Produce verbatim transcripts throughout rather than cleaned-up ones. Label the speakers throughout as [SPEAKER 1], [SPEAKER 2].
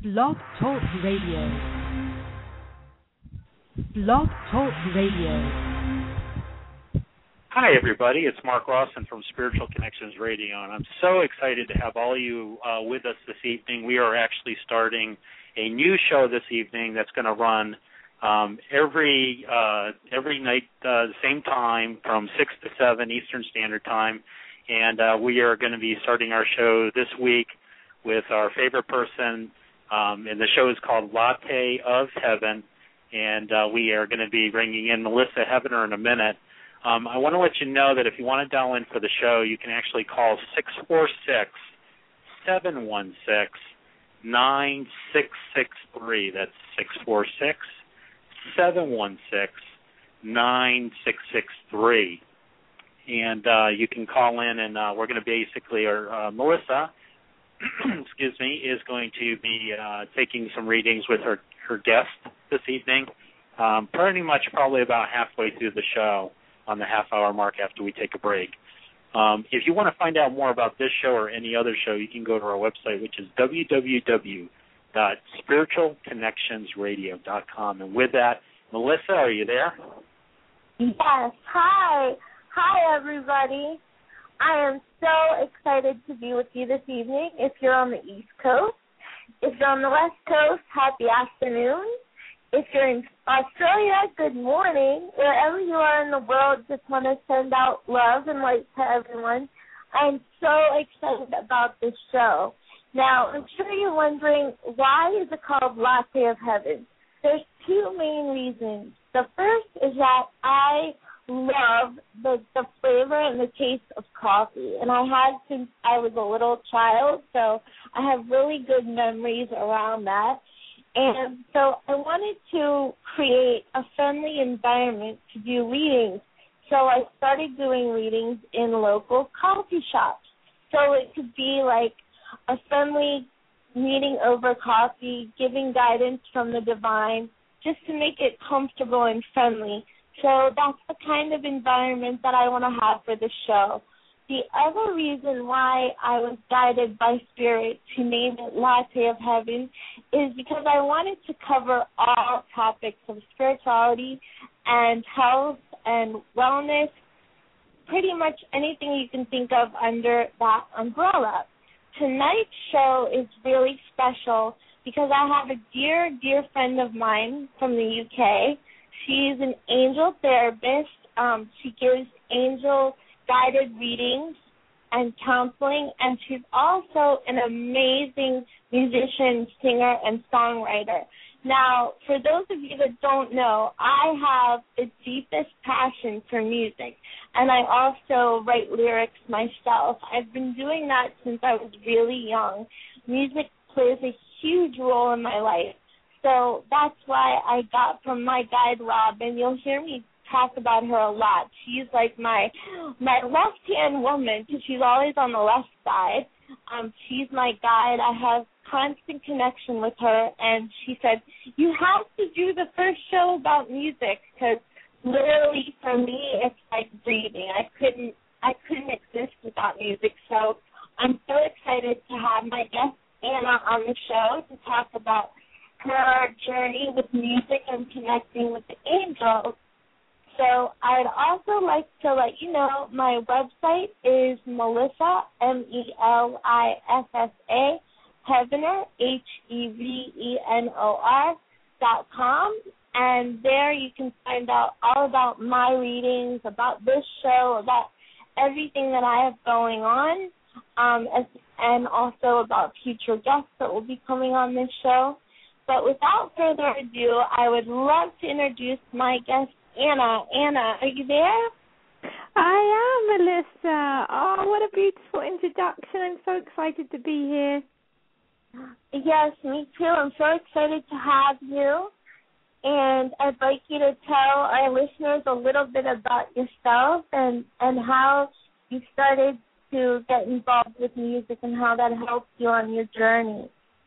[SPEAKER 1] Blog Talk Radio. Blog Talk Radio.
[SPEAKER 2] Hi, everybody. It's Mark Rawson from Spiritual Connections Radio, and I'm so excited to have all of you uh, with us this evening. We are actually starting a new show this evening that's going to run um, every uh, every night, uh, the same time, from six to seven Eastern Standard Time, and uh, we are going to be starting our show this week with our favorite person, um, and the show is called Latte of Heaven, and uh, we are going to be bringing in Melissa Heavener in a minute. Um, I want to let you know that if you want to dial in for the show, you can actually call six four six, seven one six, nine six six three. That's six four six, seven one six, nine six six three. And uh, you can call in, and uh, we're going to basically, or uh, Melissa, excuse me, is going to be uh, taking some readings with her, her guest this evening, um, pretty much probably about halfway through the show, on the half-hour mark after we take a break. Um, if you want to find out more about this show or any other show, you can go to our website, which is w w w dot spiritual connections radio dot com. And with that, Melissa, are you there?
[SPEAKER 3] Yes. Hi. Hi, everybody. I am so excited to be with you this evening. If you're on the East Coast, if you're on the West Coast, happy afternoon. If you're in Australia, good morning. Wherever you are in the world, just want to send out love and light to everyone. I'm so excited about this show. Now, I'm sure you're wondering, why is it called Latte of Heaven? There's two main reasons. The first is that I love the, the flavor and the taste of coffee, and I had since I was a little child, so I have really good memories around that. And so I wanted to create a friendly environment to do readings. So I started doing readings in local coffee shops. So it could be like a friendly reading over coffee, giving guidance from the divine, just to make it comfortable and friendly. So that's the kind of environment that I want to have for the show. The other reason why I was guided by Spirit to name it Latte of Heaven is because I wanted to cover all topics of spirituality and health and wellness, pretty much anything you can think of under that umbrella. Tonight's show is really special because I have a dear, dear friend of mine from the U K. She's an angel therapist. Um, she gives angel guided readings and counseling, and she's also an amazing musician, singer, and songwriter. Now, for those of you that don't know, I have the deepest passion for music, and I also write lyrics myself. I've been doing that since I was really young. Music plays a huge role in my life, so that's why I got from my guide, Rob, and you'll hear me talk about her a lot. She's like my my left-hand woman because she's always on the left side. Um, she's my guide. I have constant connection with her, and she said, you have to do the first show about music because literally for me it's like breathing. I couldn't I couldn't exist without music. So I'm so excited to have my guest Anna on the show to talk about her journey with music and connecting with the angels. So I'd also like to let you know my website is Melissa, M E L I S S A, Heavener, H E V E N O R, dot com. And there you can find out all about my readings, about this show, about everything that I have going on, um, as, and also about future guests that will be coming on this show. But without further ado, I would love to introduce my guest, Anna. Anna, are you there?
[SPEAKER 4] I am, Melissa. Oh, what a beautiful introduction. I'm so excited to be here.
[SPEAKER 3] Yes, me too. I'm so excited to have you. And I'd like you to tell our listeners a little bit about yourself and, and how you started to get involved with music and how that helped you on your journey.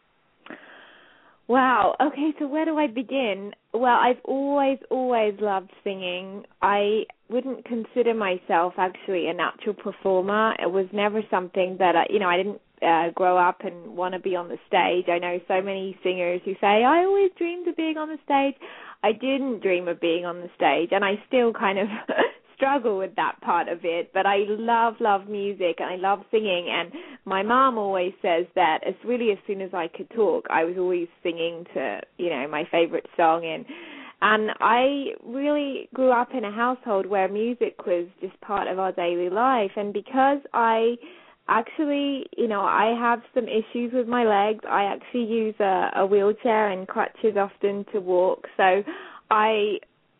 [SPEAKER 4] Wow. Okay, so where do I begin? Well, I've always, always loved singing. I wouldn't consider myself actually a natural performer. It was never something that, I, you know, I didn't uh, grow up and want to be on the stage. I know so many singers who say, I always dreamed of being on the stage. I didn't dream of being on the stage, and I still kind of struggle with that part of it, but I love, love music, and I love singing, and my mom always says that as really as soon as I could talk, I was always singing to, you know, my favorite song, and and I really grew up in a household where music was just part of our daily life, and because I actually, you know, I have some issues with my legs, I actually use a, a wheelchair and crutches often to walk, so I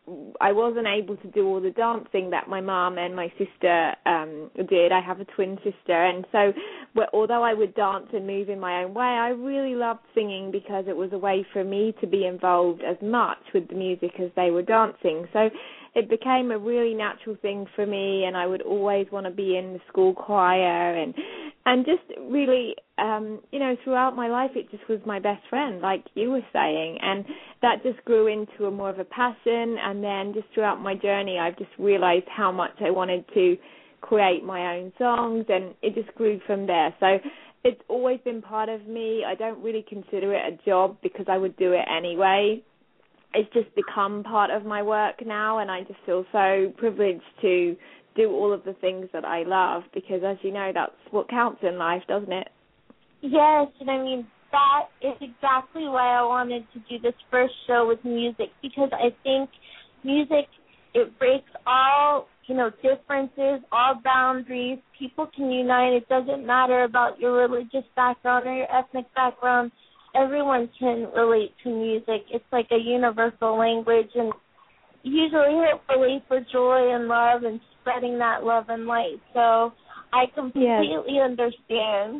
[SPEAKER 4] I wasn't able to do all the dancing that my mom and my sister um, did. I have a twin sister, and so well, although I would dance and move in my own way, I really loved singing because it was a way for me to be involved as much with the music as they were dancing. So it became a really natural thing for me, and I would always want to be in the school choir, and and just really, um, you know, throughout my life, it just was my best friend, like you were saying, and that just grew into a more of a passion, and then just throughout my journey, I've just realized how much I wanted to create my own songs, and it just grew from there. So it's always been part of me. I don't really consider it a job because I would do it anyway. It's just become part of my work now, and I just feel so privileged to do all of the things that I love because, as you know, that's what counts in life, doesn't it?
[SPEAKER 3] Yes, and I mean, that is exactly why I wanted to do this first show with music, because I think music, it breaks all, you know, differences, all boundaries. People can unite. It doesn't matter about your religious background or your ethnic background. Everyone can relate to music. It's like a universal language, and usually hopefully for joy and love and spreading that love and light. So I completely yes. understand.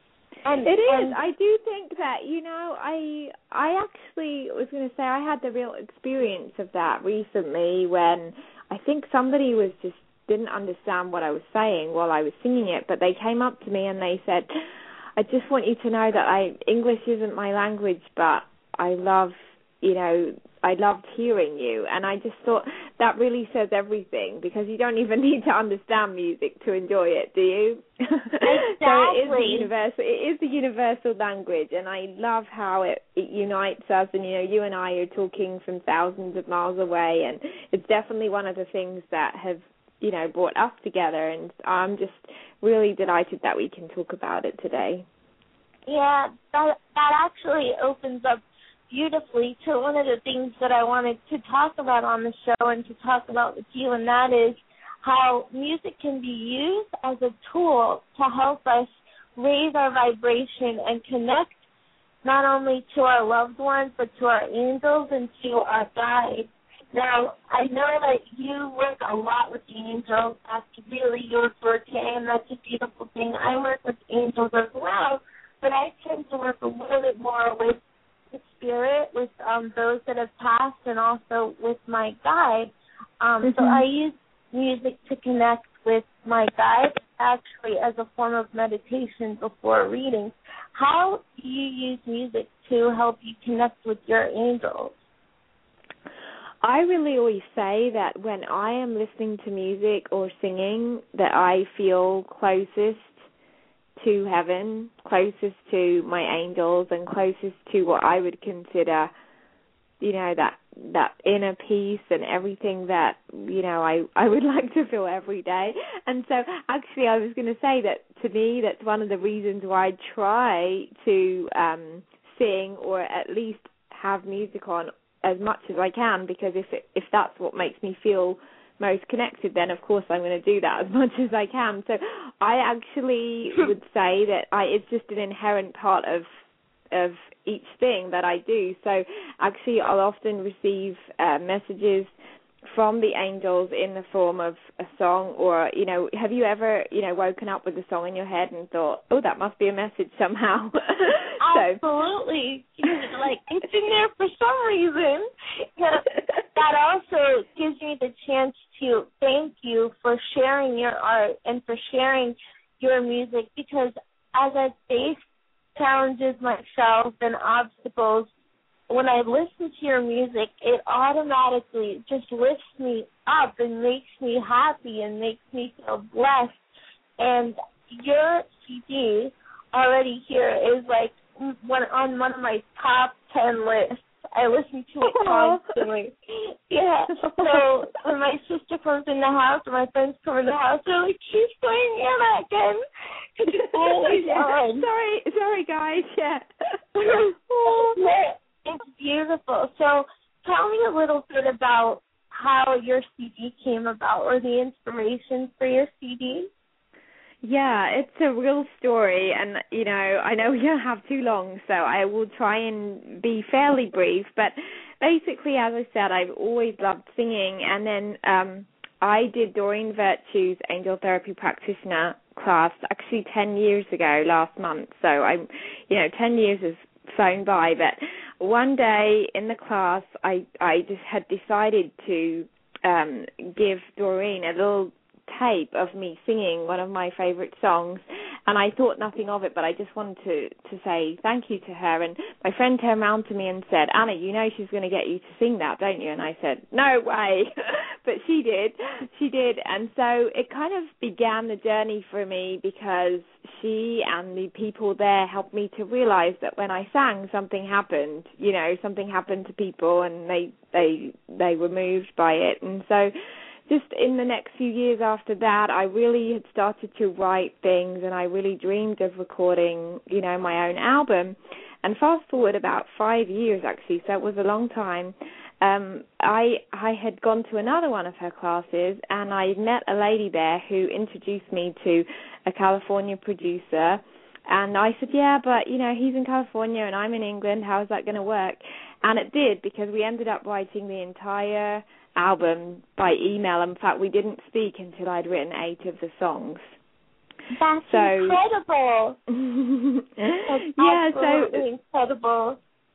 [SPEAKER 3] And
[SPEAKER 4] it is.
[SPEAKER 3] and
[SPEAKER 4] I do think that, you know, I I actually was going to say I had the real experience of that recently when I think somebody was just didn't understand what I was saying while I was singing it, but they came up to me and they said, I just want you to know that I English isn't my language, but I love, you know, I loved hearing you. And I just thought that really says everything because you don't even need to understand music to enjoy it, do you?
[SPEAKER 3] Exactly.
[SPEAKER 4] So it is the universal, it is the universal language, and I love how it, it unites us. And, you know, you and I are talking from thousands of miles away, and it's definitely one of the things that have, you know, brought us together. And I'm just really delighted that we can talk about it today.
[SPEAKER 3] Yeah, that that actually opens up beautifully to one of the things that I wanted to talk about on the show and to talk about with you, and that is how music can be used as a tool to help us raise our vibration and connect not only to our loved ones but to our angels and to our guides. Now, I know that you work a lot with angels. That's really your forte, and that's a beautiful thing. I work with angels as well, but I tend to work a little bit more with the spirit, with um, those that have passed, and also with my guide. Um, mm-hmm. So I use music to connect with my guide, actually as a form of meditation before reading. How do you use music to help you connect with your angels?
[SPEAKER 4] I really always say that when I am listening to music or singing, that I feel closest to heaven, closest to my angels, and closest to what I would consider, you know, that that inner peace and everything that, you know, I, I would like to feel every day. And so actually I was going to say that to me that's one of the reasons why I try to um, sing or at least have music on as much as I can, because if it, if that's what makes me feel most connected, then of course I'm going to do that as much as I can. So I actually would say that I, it's just an inherent part of of each thing that I do. So actually I'll often receive uh, messages from the angels in the form of a song, or, you know, have you ever, you know, woken up with a song in your head and thought, oh, that must be a message somehow?
[SPEAKER 3] Absolutely. So. Like, it's in there for some reason. That also gives me the chance to thank you for sharing your art and for sharing your music, because as I face challenges myself and obstacles, when I listen to your music, it automatically just lifts me up and makes me happy and makes me feel blessed. And your C D already here is like one on one of my top ten lists. I listen to it constantly. Yeah. So when my sister comes in the house or my friends come in the house, they're like, she's playing Anna again. It's always on.
[SPEAKER 4] Sorry, sorry, guys. Yeah.
[SPEAKER 3] It's beautiful. So tell me a little bit about how your C D came about, or the inspiration for your C D.
[SPEAKER 4] Yeah, it's a real story, and, you know, I know we don't have too long, so I will try and be fairly brief, but basically, as I said, I've always loved singing, and then um, I did Doreen Virtue's Angel Therapy Practitioner class actually ten years ago, last month, so I'm, you know, ten years has flown by, but one day in the class, I, I just had decided to um, give Doreen a little tape of me singing one of my favorite songs, and I thought nothing of it, but I just wanted to, to say thank you to her. And my friend turned around to me and said, Anna, you know she's going to get you to sing that, don't you? And I said, no way. But she did. She did. And so it kind of began the journey for me, because she and the people there helped me to realize that when I sang, something happened. You know, something happened to people, and they they they were moved by it. And so just in the next few years after that, I really had started to write things, and I really dreamed of recording, you know, my own album. And fast forward about five years, actually, so it was a long time, um, I I had gone to another one of her classes, and I met a lady there who introduced me to a California producer. And I said, yeah, but, you know, he's in California and I'm in England. How is that going to work? And it did, because we ended up writing the entire album by email. In fact, we didn't speak until I'd written eight of the songs.
[SPEAKER 3] That's
[SPEAKER 4] so,
[SPEAKER 3] incredible. That's
[SPEAKER 4] yeah,
[SPEAKER 3] absolutely
[SPEAKER 4] so
[SPEAKER 3] incredible.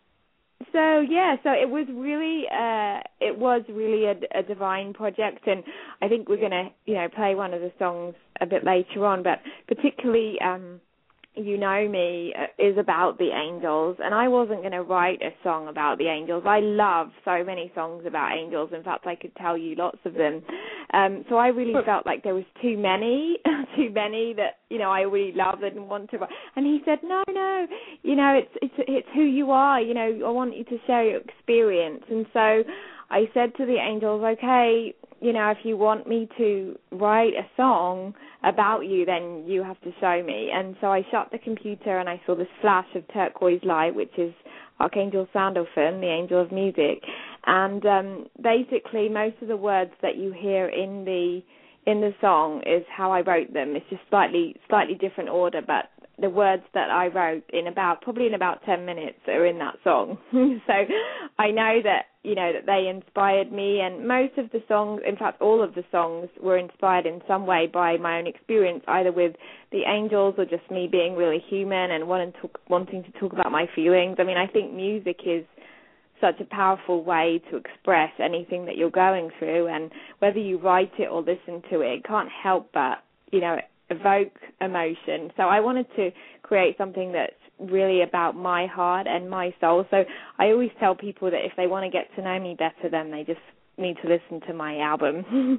[SPEAKER 4] So yeah, so it was really, uh, it was really a, a divine project, and I think we're gonna, you know, play one of the songs a bit later on. But particularly, um, You Know Me is about the angels, and I wasn't going to write a song about the angels. I love so many songs about angels. In fact, I could tell you lots of them. Um, so I really felt like there was too many, too many that, you know, I really loved and want to write. And he said, no, no, you know, it's it's it's who you are. You know, I want you to share your experience. And so I said to the angels, okay, you know, if you want me to write a song about you, then you have to show me. And so I shut the computer and I saw this flash of turquoise light, which is Archangel Sandalphon, the angel of music. And um, basically most of the words that you hear in the in the song is how I wrote them. It's just slightly slightly different order, but the words that I wrote in about, probably in about ten minutes are in that song. So I know that, you know, that they inspired me, and most of the songs, in fact, all of the songs were inspired in some way by my own experience, either with the angels or just me being really human and wanting to, wanting to talk about my feelings. I mean, I think music is such a powerful way to express anything that you're going through, and whether you write it or listen to it, it can't help but, you know, evoke emotion. So I wanted to create something that's really about my heart and my soul. So I always tell people that if they want to get to know me better, then they just need to listen to my album.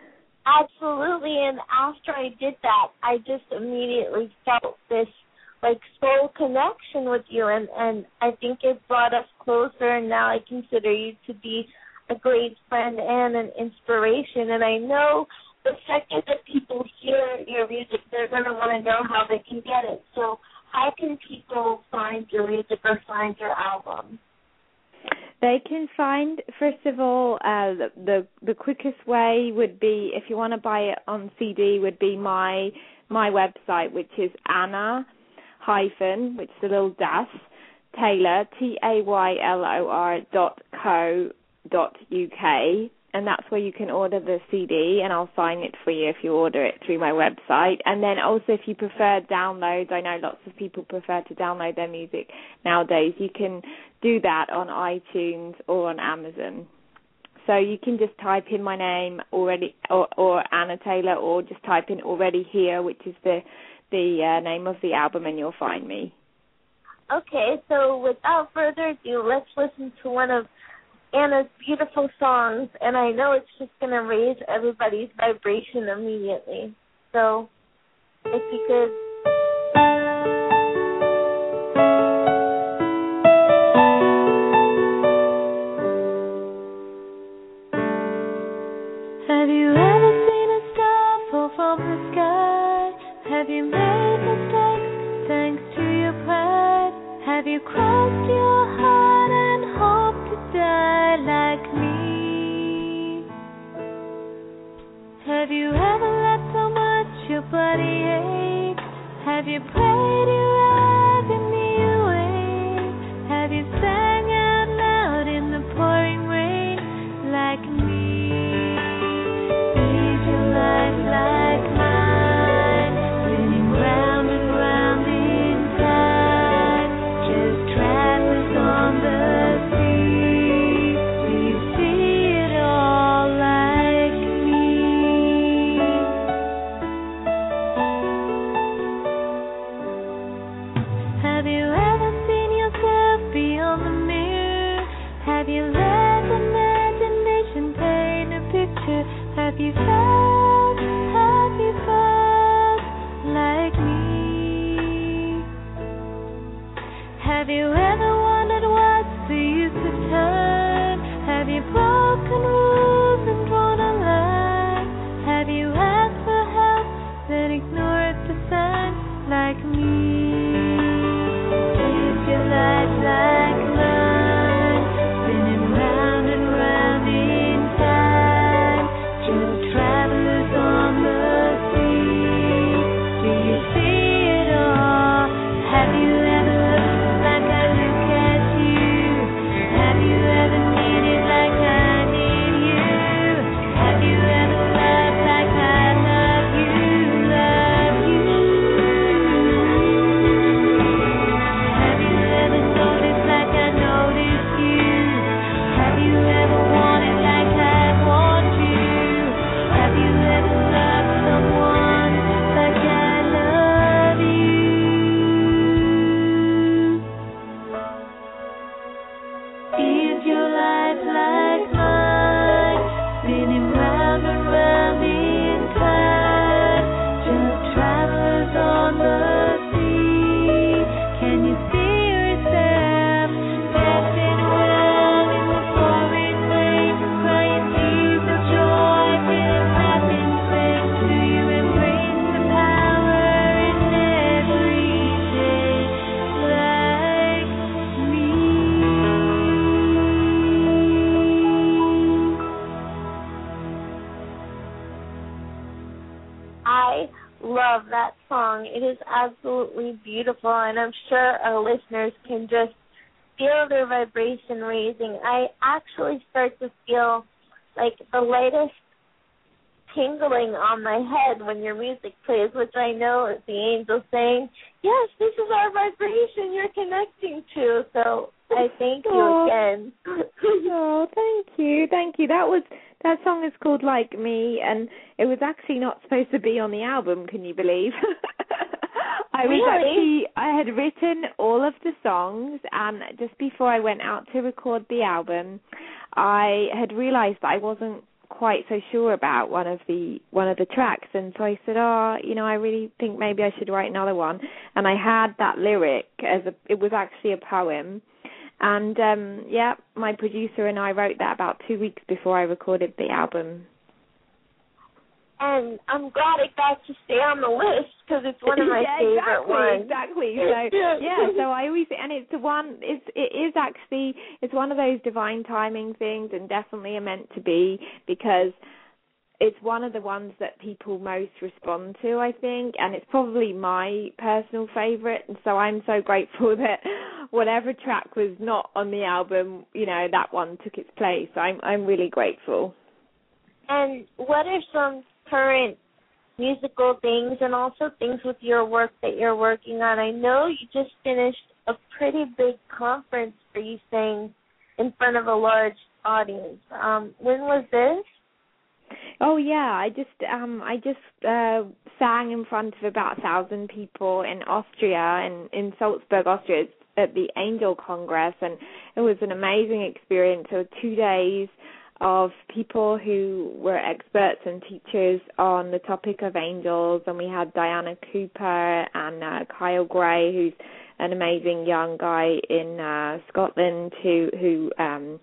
[SPEAKER 3] Absolutely. And after I did that, I just immediately felt this like soul connection with you, and, and I think it brought us closer, and now I consider you to be a great friend and an inspiration. And I know the second that people hear your music, they're going to want to know how they can get it. So how can people find your music or find your album?
[SPEAKER 4] They can find, first of all, uh, the, the the quickest way would be, if you want to buy it on C D, would be my my website, which is Anna hyphen, which is a little dash, Taylor, T A Y L O R dot co dot U K. And that's where you can order the C D, and I'll sign it for you if you order it through my website. And then also, if you prefer downloads, I know lots of people prefer to download their music nowadays, you can do that on iTunes or on Amazon. So you can just type in my name already, or, or Anna Taylor, or just type in Already Here, which is the, the uh, name of the album, and you'll find me.
[SPEAKER 3] Okay, so without further ado, let's listen to one of Anna's beautiful songs, and I know it's just going to raise everybody's vibration immediately. So, if you could...
[SPEAKER 5] Have you crossed your heart and hoped to die like me? Have you ever let so much your body ache? Have you prayed your eyes in the away? Have you sang out loud in the pouring rain like me? Is your life like mine, spinning round and round in time, just travelers on the sea? Do you see it all like me? Have you ever seen yourself beyond the mirror? Have you let imagination paint a picture? Have you felt, have you felt like me? Have you ever wondered what's the use of time? Have you broken rules and drawn a line? Have you asked for help, then ignored the signs like me? Is your life like mine, spinning round and round in time, just travelers on the sea? Do you see it all? Have you ever looked like I look at you? Have you ever needed like I need you? Have you ever loved like I love you, love you? Have you ever noticed like I noticed you? Have you ever wanted like I want you? Have you ever loved someone like I love you? Is your life like mine, spinning round and round in time, just travelers on the sea? Can you see yourself dancing around in the pouring rain, crying tears of joy, feeling happiness? Do you embrace the power in every day like me?
[SPEAKER 3] I love that song. It is absolutely beautiful, and I'm sure our listeners can just feel their vibration raising. I actually start to feel like the lightest tingling on my head when your music plays, which I know is the angel saying, yes, this is our vibration you're connecting to. So I thank you
[SPEAKER 4] Aw.
[SPEAKER 3] again.
[SPEAKER 4] Oh, thank you, thank you. That was that song is called Like Me, and it was actually not supposed to be on the album. Can you believe? I was
[SPEAKER 3] Really?
[SPEAKER 4] actually I had written all of the songs, and just before I went out to record the album, I had realised that I wasn't quite so sure about one of the one of the tracks, and so I said, oh, you know, I really think maybe I should write another one. And I had that lyric as a it was actually a poem. And, um, yeah, my producer and I wrote that about two weeks before I recorded the album.
[SPEAKER 3] And I'm glad it got to stay on the list because it's one of my
[SPEAKER 4] yeah,
[SPEAKER 3] favorite
[SPEAKER 4] exactly,
[SPEAKER 3] ones.
[SPEAKER 4] Exactly. So yeah, so I always and it's the one. It's it is actually it's one of those divine timing things, and definitely a meant to be, because it's one of the ones that people most respond to, I think, and it's probably my personal favorite. And so I'm so grateful that whatever track was not on the album, you know, that one took its place. So I'm I'm really grateful.
[SPEAKER 3] And what are some current musical things and also things with your work that you're working on? I know you just finished a pretty big conference where you sang in front of a large audience. Um, when was this?
[SPEAKER 4] Oh yeah, I just um I just uh, sang in front of about a thousand people in Austria, and in Salzburg, Austria, at the Angel Congress, and it was an amazing experience. So two days of people who were experts and teachers on the topic of angels, and we had Diana Cooper and uh, Kyle Gray, who's an amazing young guy in uh, Scotland who who um,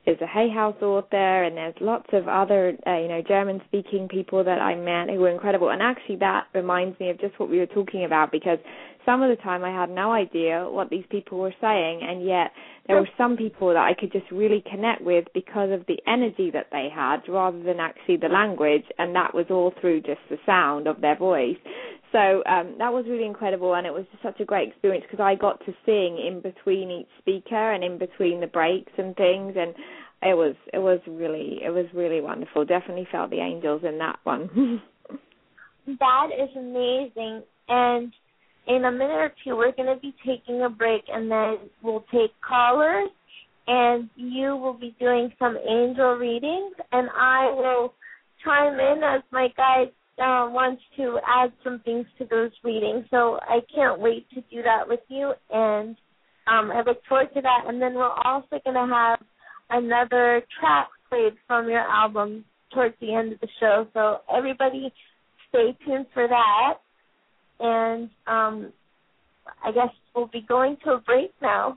[SPEAKER 4] is a Hay House author, and there's lots of other, uh, you know, German-speaking people that I met who were incredible. And actually that reminds me of just what we were talking about, because some of the time I had no idea what these people were saying, and yet there were some people that I could just really connect with because of the energy that they had rather than actually the language, and that was all through just the sound of their voice. So um, that was really incredible, and it was just such a great experience because I got to sing in between each speaker and in between the breaks and things, and it was it was really it was really wonderful. Definitely felt the angels in that one.
[SPEAKER 3] That is amazing. And in a minute or two, we're going to be taking a break, and then we'll take callers, and you will be doing some angel readings, and I will chime in as my guide Uh, wants to add some things to those readings. So I can't wait to do that with you, and um, I look forward to that. And then we're also going to have another track played from your album towards the end of the show. So everybody stay tuned for that. And um, I guess we'll be going to a break now.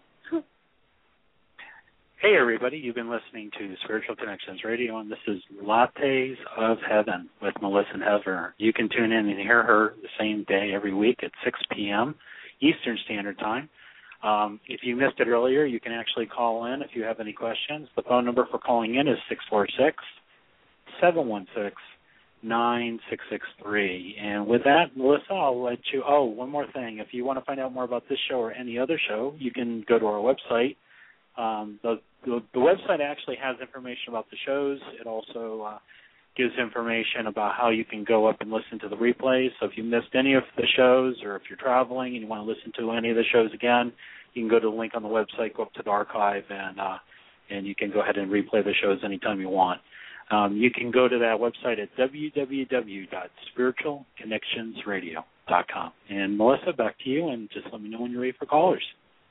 [SPEAKER 2] Hey, everybody. You've been listening to Spiritual Connections Radio, and this is Lattes of Heaven with Melissa and Heather. You can tune in and hear her the same day every week at six p.m. Eastern Standard Time. Um, if you missed it earlier, you can actually call in if you have any questions. The phone number for calling in is six four six, seven one six, nine six six three. And with that, Melissa, I'll let you – oh, one more thing. If you want to find out more about this show or any other show, you can go to our website. Um, the, the the website actually has information about the shows. It also uh, gives information about how you can go up and listen to the replays. So if you missed any of the shows, or if you're traveling and you want to listen to any of the shows again, you can go to the link on the website, go up to the archive, and uh, and you can go ahead and replay the shows anytime you want. Um, you can go to that website at w w w dot spiritual connections radio dot com. And Melissa, back to you, and just let me know when you're ready for callers.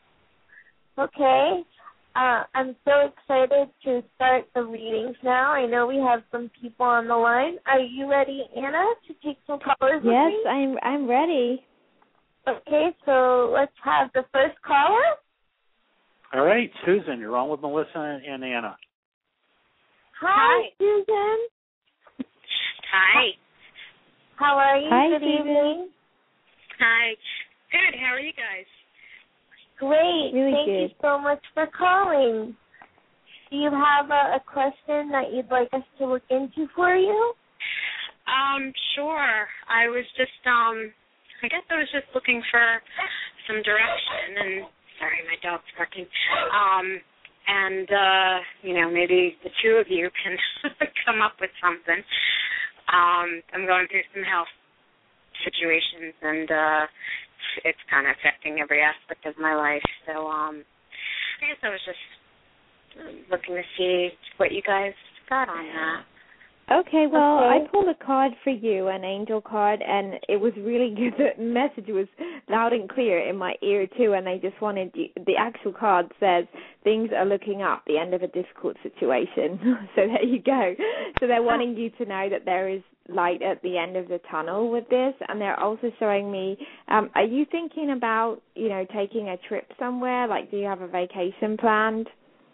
[SPEAKER 3] Okay. Uh, I'm so excited to start the readings now. I know we have some people on the line. Are you ready, Anna, to take some callers with
[SPEAKER 4] Yes,
[SPEAKER 3] me?
[SPEAKER 4] I'm I'm ready.
[SPEAKER 3] Okay, so let's have the first caller.
[SPEAKER 2] All right, Susan, you're on with Melissa and Anna.
[SPEAKER 3] Hi,
[SPEAKER 6] Hi.
[SPEAKER 3] Susan.
[SPEAKER 6] Hi.
[SPEAKER 3] How are you?
[SPEAKER 4] Hi,
[SPEAKER 3] Good
[SPEAKER 4] Susan.
[SPEAKER 3] evening.
[SPEAKER 6] Hi. Good. How are you guys?
[SPEAKER 3] Great.
[SPEAKER 4] Really
[SPEAKER 3] Thank
[SPEAKER 4] good.
[SPEAKER 3] you so much for calling. Do you have a, a question that you'd like us to look into for you?
[SPEAKER 6] Um, sure. I was just, um, I guess I was just looking for some direction, and sorry, my dog's barking. Um, and, uh, you know, maybe the two of you can come up with something. Um, I'm going through some health situations, and, uh, it's kind of affecting every aspect of my life. So um, I guess I was just looking to see what you guys got on that.
[SPEAKER 4] Okay, well,
[SPEAKER 3] Okay.
[SPEAKER 4] I pulled a card for you, an angel card, and it was really good. The message was loud and clear in my ear, too, and they just wanted you, the actual card says, things are looking up, the end of a difficult situation. So there you go. So they're wanting you to know that there is light at the end of the tunnel with this, and they're also showing me, um, are you thinking about, you know, taking a trip somewhere? Like, do you have a vacation planned?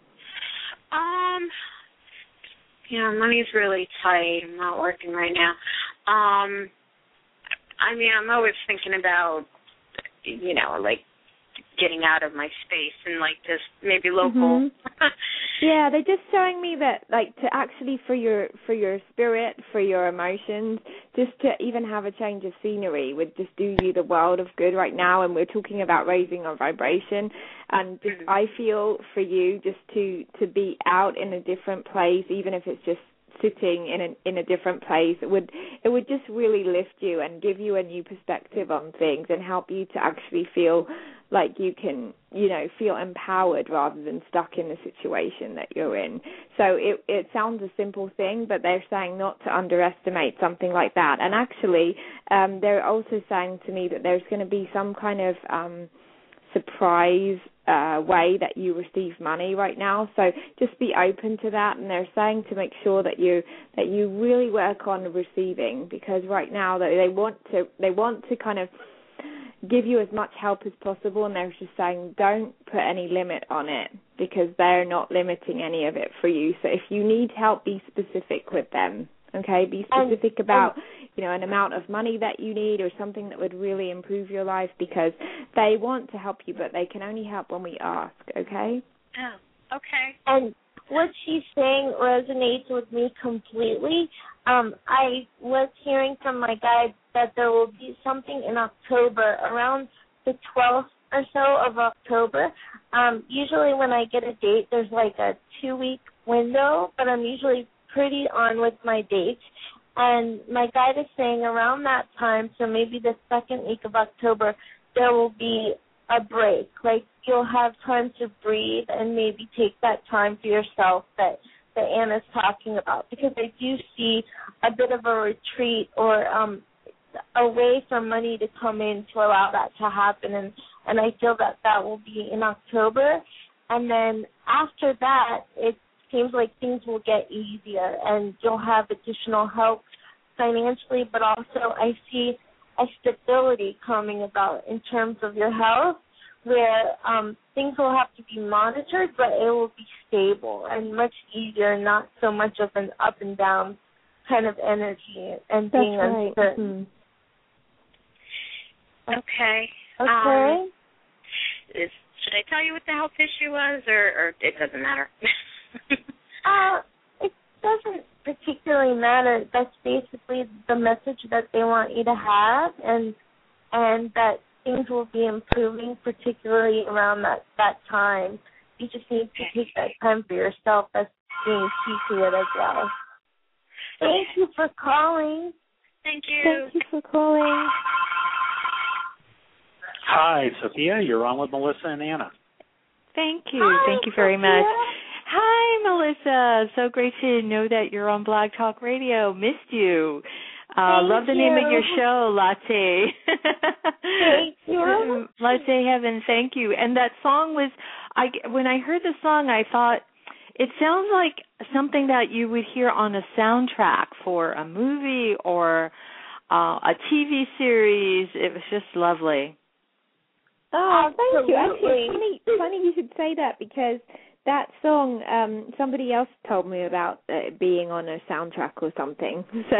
[SPEAKER 6] Um, you know, money's really tight. I'm not working right now. Um, I mean, I'm always thinking about, you know, like getting out of my space and like just maybe local.
[SPEAKER 4] Mm-hmm. Yeah, they're just showing me that, like, to actually for your for your spirit, for your emotions, just to even have a change of scenery would just do you the world of good right now. And we're talking about raising our vibration, and just,
[SPEAKER 6] Mm-hmm.
[SPEAKER 4] I feel for you just to to be out in a different place, even if it's just sitting in a in a different place, it would it would just really lift you and give you a new perspective on things and help you to actually feel like you can, you know, feel empowered rather than stuck in the situation that you're in. So it it sounds a simple thing, but they're saying not to underestimate something like that. And actually, um, they're also saying to me that there's going to be some kind of um, surprise uh, way that you receive money right now. So just be open to that. And they're saying to make sure that you that you really work on receiving, because right now they, they want to they want to kind of give you as much help as possible, and they're just saying don't put any limit on it because they're not limiting any of it for you. So if you need help, be specific with them, okay? Be specific
[SPEAKER 3] and,
[SPEAKER 4] about,
[SPEAKER 3] and,
[SPEAKER 4] you know, an amount of money that you need or something that would really improve your life, because they want to help you, but they can only help when we ask, okay?
[SPEAKER 6] Oh, okay.
[SPEAKER 3] And what she's saying resonates with me completely. Um, I was hearing from my guide that there will be something in October, around the twelfth or so of October. Um, usually when I get a date, there's like a two-week window, but I'm usually pretty on with my dates. And my guide is saying around that time, so maybe the second week of October, there will be a break. Like you'll have time to breathe and maybe take that time for yourself that that Anna's talking about, because I do see a bit of a retreat or um, a way for money to come in to allow that to happen, and, and I feel that that will be in October. And then after that, it seems like things will get easier and you'll have additional help financially, but also I see a stability coming about in terms of your health, where um, things will have to be monitored, but it will be stable and much easier, not so much of an up and down kind of energy and
[SPEAKER 4] That's
[SPEAKER 3] being
[SPEAKER 4] right.
[SPEAKER 3] uncertain.
[SPEAKER 6] Mm-hmm. Okay.
[SPEAKER 3] Okay.
[SPEAKER 6] Um, is, should I tell you what the health issue was, or, or it doesn't matter?
[SPEAKER 3] uh, it doesn't particularly matter. That's basically the message that they want you to have, and and that things will be improving, particularly around that, that time. You just need to take that time for yourself. That's being key to it as well. Thank you for calling.
[SPEAKER 6] Thank you.
[SPEAKER 4] Thank you for calling.
[SPEAKER 2] Hi, Sophia. You're on with Melissa and Anna.
[SPEAKER 7] Thank you.
[SPEAKER 3] Hi,
[SPEAKER 7] Thank you very
[SPEAKER 3] Sophia.
[SPEAKER 7] much. Hi, Melissa. So great to know that you're on Blog Talk Radio. Missed you. Uh, love the
[SPEAKER 3] you.
[SPEAKER 7] name of your show, Latte.
[SPEAKER 3] Thank you.
[SPEAKER 7] Latte Heaven, thank you. And that song was, I, when I heard the song, I thought, it sounds like something that you would hear on a soundtrack for a movie or uh, a T V series. It was just lovely.
[SPEAKER 4] Oh, thank you.
[SPEAKER 3] Absolutely.
[SPEAKER 4] Actually, it's funny, funny you should say that, because that song, um, somebody else told me about it being on a soundtrack or something. So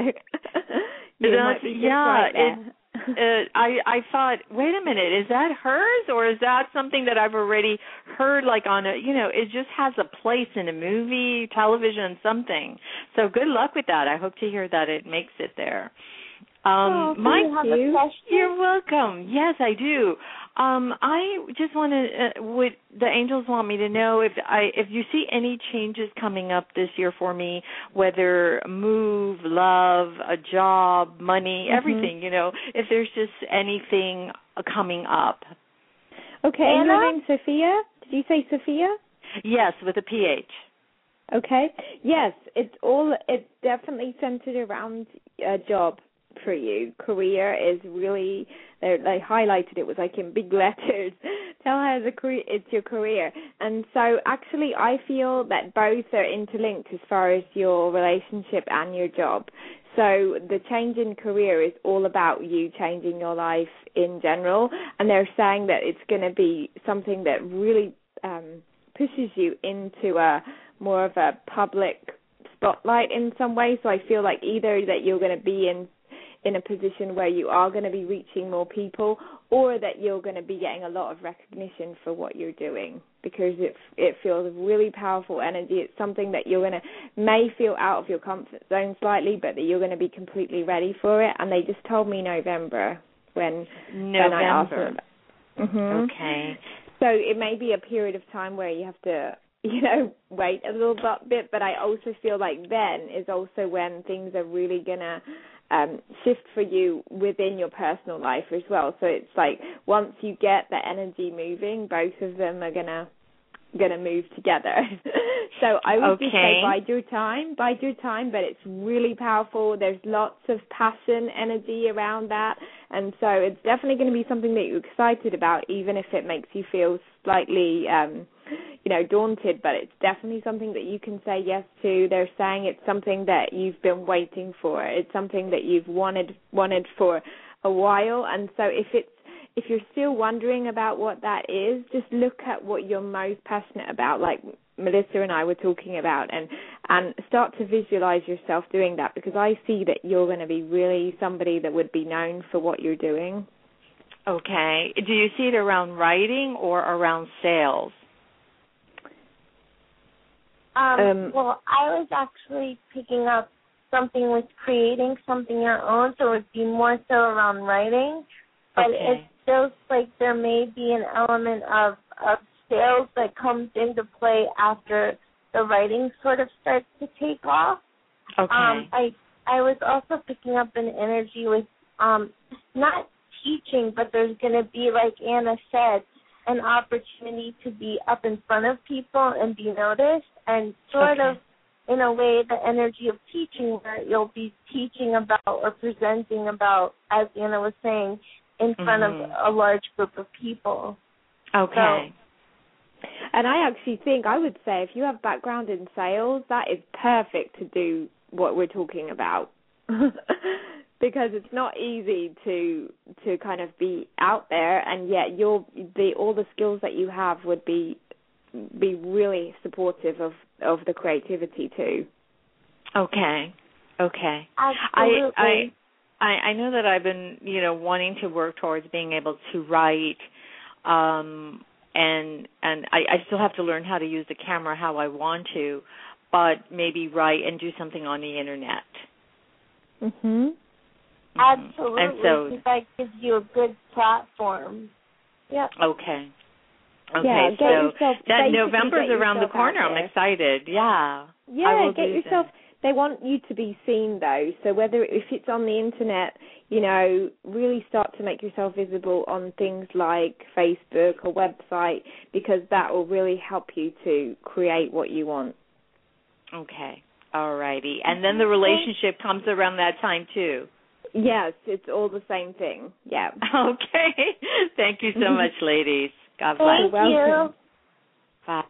[SPEAKER 4] you
[SPEAKER 7] That's,
[SPEAKER 4] might be just
[SPEAKER 7] yeah,
[SPEAKER 4] right there.
[SPEAKER 7] it, uh, I I thought, wait a minute, is that hers, or is that something that I've already heard, like on a, you know, it just has a place in a movie, television, something. So good luck with that. I hope to hear that it makes it there. Um,
[SPEAKER 3] oh, do
[SPEAKER 7] my,
[SPEAKER 3] you have a question?
[SPEAKER 7] You're welcome. Yes, I do. Um, I just want to. Uh, would the angels want me to know if I, if you see any changes coming up this year for me, whether move, love, a job, money,
[SPEAKER 4] Mm-hmm.
[SPEAKER 7] everything. You know, if there's just anything coming up.
[SPEAKER 4] Okay, and
[SPEAKER 3] Anna?
[SPEAKER 4] your name's Sophia? Did you say Sophia?
[SPEAKER 7] Yes, with a P H.
[SPEAKER 4] Okay. Yes, it's all. It's definitely centered around a job for you. Career is really. They highlighted it was like in big letters. Tell her the career, it's your career. And so actually I feel that both are interlinked as far as your relationship and your job. So the change in career is all about you changing your life in general. And they're saying that it's going to be something that really um, pushes you into a more of a public spotlight in some way. So I feel like either that you're going to be in in a position where you are going to be reaching more people, or that you're going to be getting a lot of recognition for what you're doing, because it it feels really powerful energy. It's something that you're going to may feel out of your comfort zone slightly, but that you're going to be completely ready for it. And they just told me November when,
[SPEAKER 7] November.
[SPEAKER 4] when I asked them. Mm-hmm.
[SPEAKER 7] Okay.
[SPEAKER 4] So it may be a period of time where you have to, you know, wait a little bit, but I also feel like then is also when things are really going to Um, shift for you within your personal life as well. So it's like once you get the energy moving, both of them are gonna gonna move together. So I would
[SPEAKER 7] okay.
[SPEAKER 4] just say bide your time, bide your time, but it's really powerful. There's lots of passion, energy around that, and so it's definitely going to be something that you're excited about, even if it makes you feel slightly um you know, daunted, but it's definitely something that you can say yes to. They're saying it's something that you've been waiting for. It's something that you've wanted wanted for a while, and so if it's if you're still wondering about what that is, just look at what you're most passionate about, like Melissa and I were talking about, and, and start to visualize yourself doing that, because I see that you're going to be really somebody that would be known for what you're doing.
[SPEAKER 7] Okay. Do you see it around writing or around sales?
[SPEAKER 3] Um,
[SPEAKER 4] Um,
[SPEAKER 3] well, I was actually picking up something with creating something your own, so it would be more so around writing. But
[SPEAKER 7] Okay.
[SPEAKER 3] it feels like there may be an element of, of sales that comes into play after the writing sort of starts to take off.
[SPEAKER 7] Okay.
[SPEAKER 3] Um, I I was also picking up an energy with um, not teaching, but there's going to be, like Anna said, an opportunity to be up in front of people and be noticed, and sort
[SPEAKER 7] Okay.
[SPEAKER 3] of, in a way, the energy of teaching, where you'll be teaching about or presenting about, as Anna was saying, in front
[SPEAKER 7] Mhm.
[SPEAKER 3] of a large group of people.
[SPEAKER 7] Okay.
[SPEAKER 4] And I actually think, I would say, if you have background in sales, that is perfect to do what we're talking about. Because it's not easy to to kind of be out there, and yet you're, the all the skills that you have would be be really supportive of, of the creativity too.
[SPEAKER 7] Okay. Okay.
[SPEAKER 3] Absolutely.
[SPEAKER 7] I, I I know that I've been, you know, wanting to work towards being able to write, um, and and I, I still have to learn how to use the camera how I want to, but maybe write and do something on the internet.
[SPEAKER 4] Mhm.
[SPEAKER 3] Absolutely.
[SPEAKER 7] And so,
[SPEAKER 3] because that gives you a good platform. Yep.
[SPEAKER 7] okay. Okay,
[SPEAKER 4] Yeah, get
[SPEAKER 7] so
[SPEAKER 4] yourself,
[SPEAKER 7] that
[SPEAKER 4] basically
[SPEAKER 7] November's
[SPEAKER 4] get
[SPEAKER 7] around the
[SPEAKER 4] yourself
[SPEAKER 7] corner.
[SPEAKER 4] out
[SPEAKER 7] I'm
[SPEAKER 4] there.
[SPEAKER 7] excited. Yeah. I
[SPEAKER 4] Yeah,
[SPEAKER 7] will
[SPEAKER 4] get
[SPEAKER 7] do
[SPEAKER 4] yourself.
[SPEAKER 7] that.
[SPEAKER 4] They want you to be seen, though. So whether if it's on the internet, you know, really start to make yourself visible on things like Facebook or website, because that will really help you to create what you want.
[SPEAKER 7] Okay. All righty. And then the relationship comes around that time too.
[SPEAKER 4] Yes, it's all the same thing. Yeah.
[SPEAKER 7] Okay. Thank you so much, ladies. God bless.
[SPEAKER 3] Thank
[SPEAKER 4] Welcome.
[SPEAKER 3] you.
[SPEAKER 7] Bye.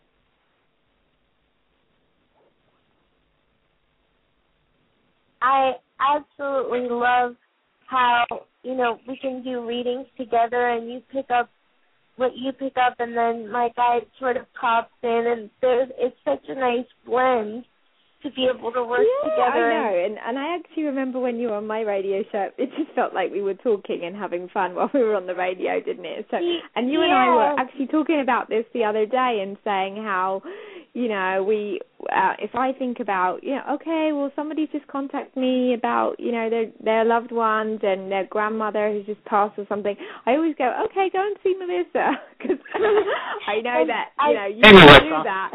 [SPEAKER 3] I absolutely love how, you know, we can do readings together and you pick up what you pick up and then my guide sort of pops in, and there's it's such a nice blend to be able to work
[SPEAKER 4] yeah,
[SPEAKER 3] together.
[SPEAKER 4] I know, and and I actually remember when you were on my radio show, it just felt like we were talking and having fun while we were on the radio, didn't it? So, and you
[SPEAKER 3] yeah.
[SPEAKER 4] and I were actually talking about this the other day and saying how, you know, we, uh, if I think about, you know, okay, well, somebody just contacted me about, you know, their their loved ones and their grandmother who's just passed or something, I always go, okay, go and see Melissa, because I know that, you know, you
[SPEAKER 2] Hey,
[SPEAKER 4] can
[SPEAKER 2] Melissa.
[SPEAKER 4] do that.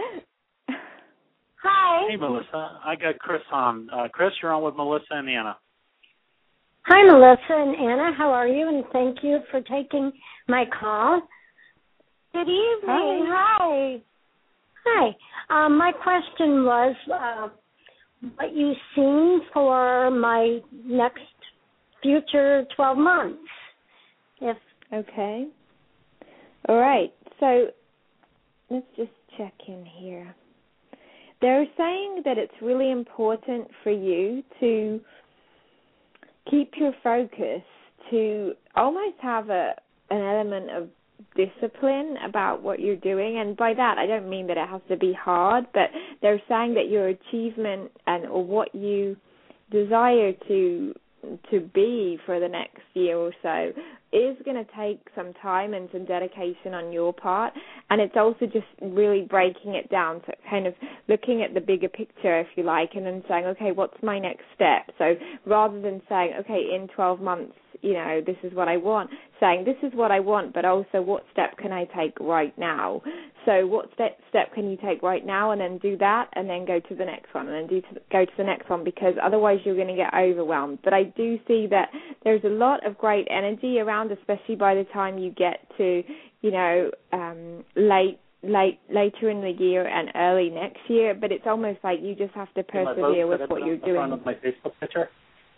[SPEAKER 3] Hi.
[SPEAKER 2] Hey, Melissa. I got Chris on. Uh, Chris, you're on with Melissa and Anna.
[SPEAKER 8] Hi, Melissa and Anna. How are you? And thank you for taking my call.
[SPEAKER 3] Good evening. Hi.
[SPEAKER 8] Hi. Um, my question was uh, what you seen for my next future twelve months. If
[SPEAKER 4] Okay. All right. So let's just check in here. They're saying that it's really important for you to keep your focus, to almost have a an element of discipline about what you're doing. And by that, I don't mean that it has to be hard, but they're saying that your achievement and or what you desire to to be for the next year or so is going to take some time and some dedication on your part, and it's also just really breaking it down to kind of looking at the bigger picture, if you like, and then saying, okay, what's my next step? So rather than saying, okay, in twelve months, you know, this is what I want, saying this is what I want, but also what step can I take right now? So what step step can you take right now, and then do that, and then go to the next one, and then do to, go to the next one, because otherwise you're going to get overwhelmed. But I do see that there's a lot of great energy around, especially by the time you get to, you know, um, late late later in the year and early next year. But it's almost like you just have to persevere with what you're doing.
[SPEAKER 2] Of my Facebook picture.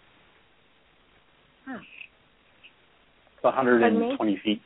[SPEAKER 2] Huh. It's one hundred twenty feet.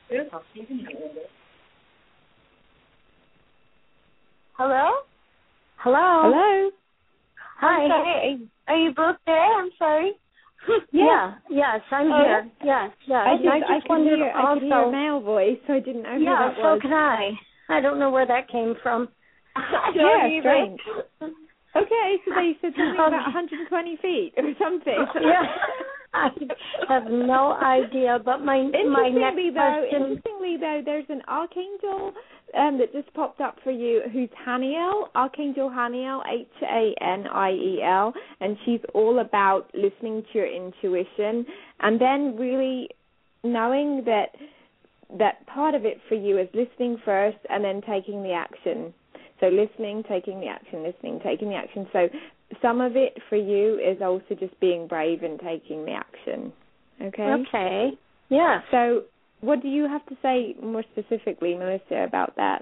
[SPEAKER 3] Hello?
[SPEAKER 8] hello.
[SPEAKER 4] Hello?
[SPEAKER 8] Hi.
[SPEAKER 3] I'm sorry. Are you both there? I'm sorry.
[SPEAKER 8] Yeah, yes, I'm
[SPEAKER 4] Oh,
[SPEAKER 8] here. Yes, yes.
[SPEAKER 4] I
[SPEAKER 8] And
[SPEAKER 4] just,
[SPEAKER 8] I
[SPEAKER 4] I,
[SPEAKER 8] just
[SPEAKER 4] could
[SPEAKER 8] wondered
[SPEAKER 4] hear, I
[SPEAKER 8] also.
[SPEAKER 4] could hear a male voice, so I didn't know who
[SPEAKER 8] Yeah,
[SPEAKER 4] that
[SPEAKER 8] so
[SPEAKER 4] was.
[SPEAKER 8] can I. I don't know where that came from.
[SPEAKER 3] I
[SPEAKER 4] Yeah,
[SPEAKER 3] don't either.
[SPEAKER 4] strange. Okay, so they said something
[SPEAKER 8] Um,
[SPEAKER 4] about one hundred twenty feet or something.
[SPEAKER 8] Yeah, I have no idea. But my my next
[SPEAKER 4] Interestingly, though,
[SPEAKER 8] question.
[SPEAKER 4] interestingly though, there's an archangel um, that just popped up for you, who's Haniel, Archangel Haniel, H A N I E L, and she's all about listening to your intuition, and then really knowing that that part of it for you is listening first, and then taking the action. So listening, taking the action, listening, taking the action. So some of it for you is also just being brave and taking the action. Okay?
[SPEAKER 8] Okay. Yeah.
[SPEAKER 4] So what do you have to say more specifically, Melissa, about that?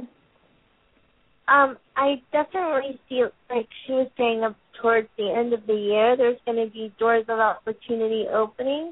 [SPEAKER 3] Um, I definitely feel like she was saying up towards the end of the year, there's going to be doors of opportunity opening,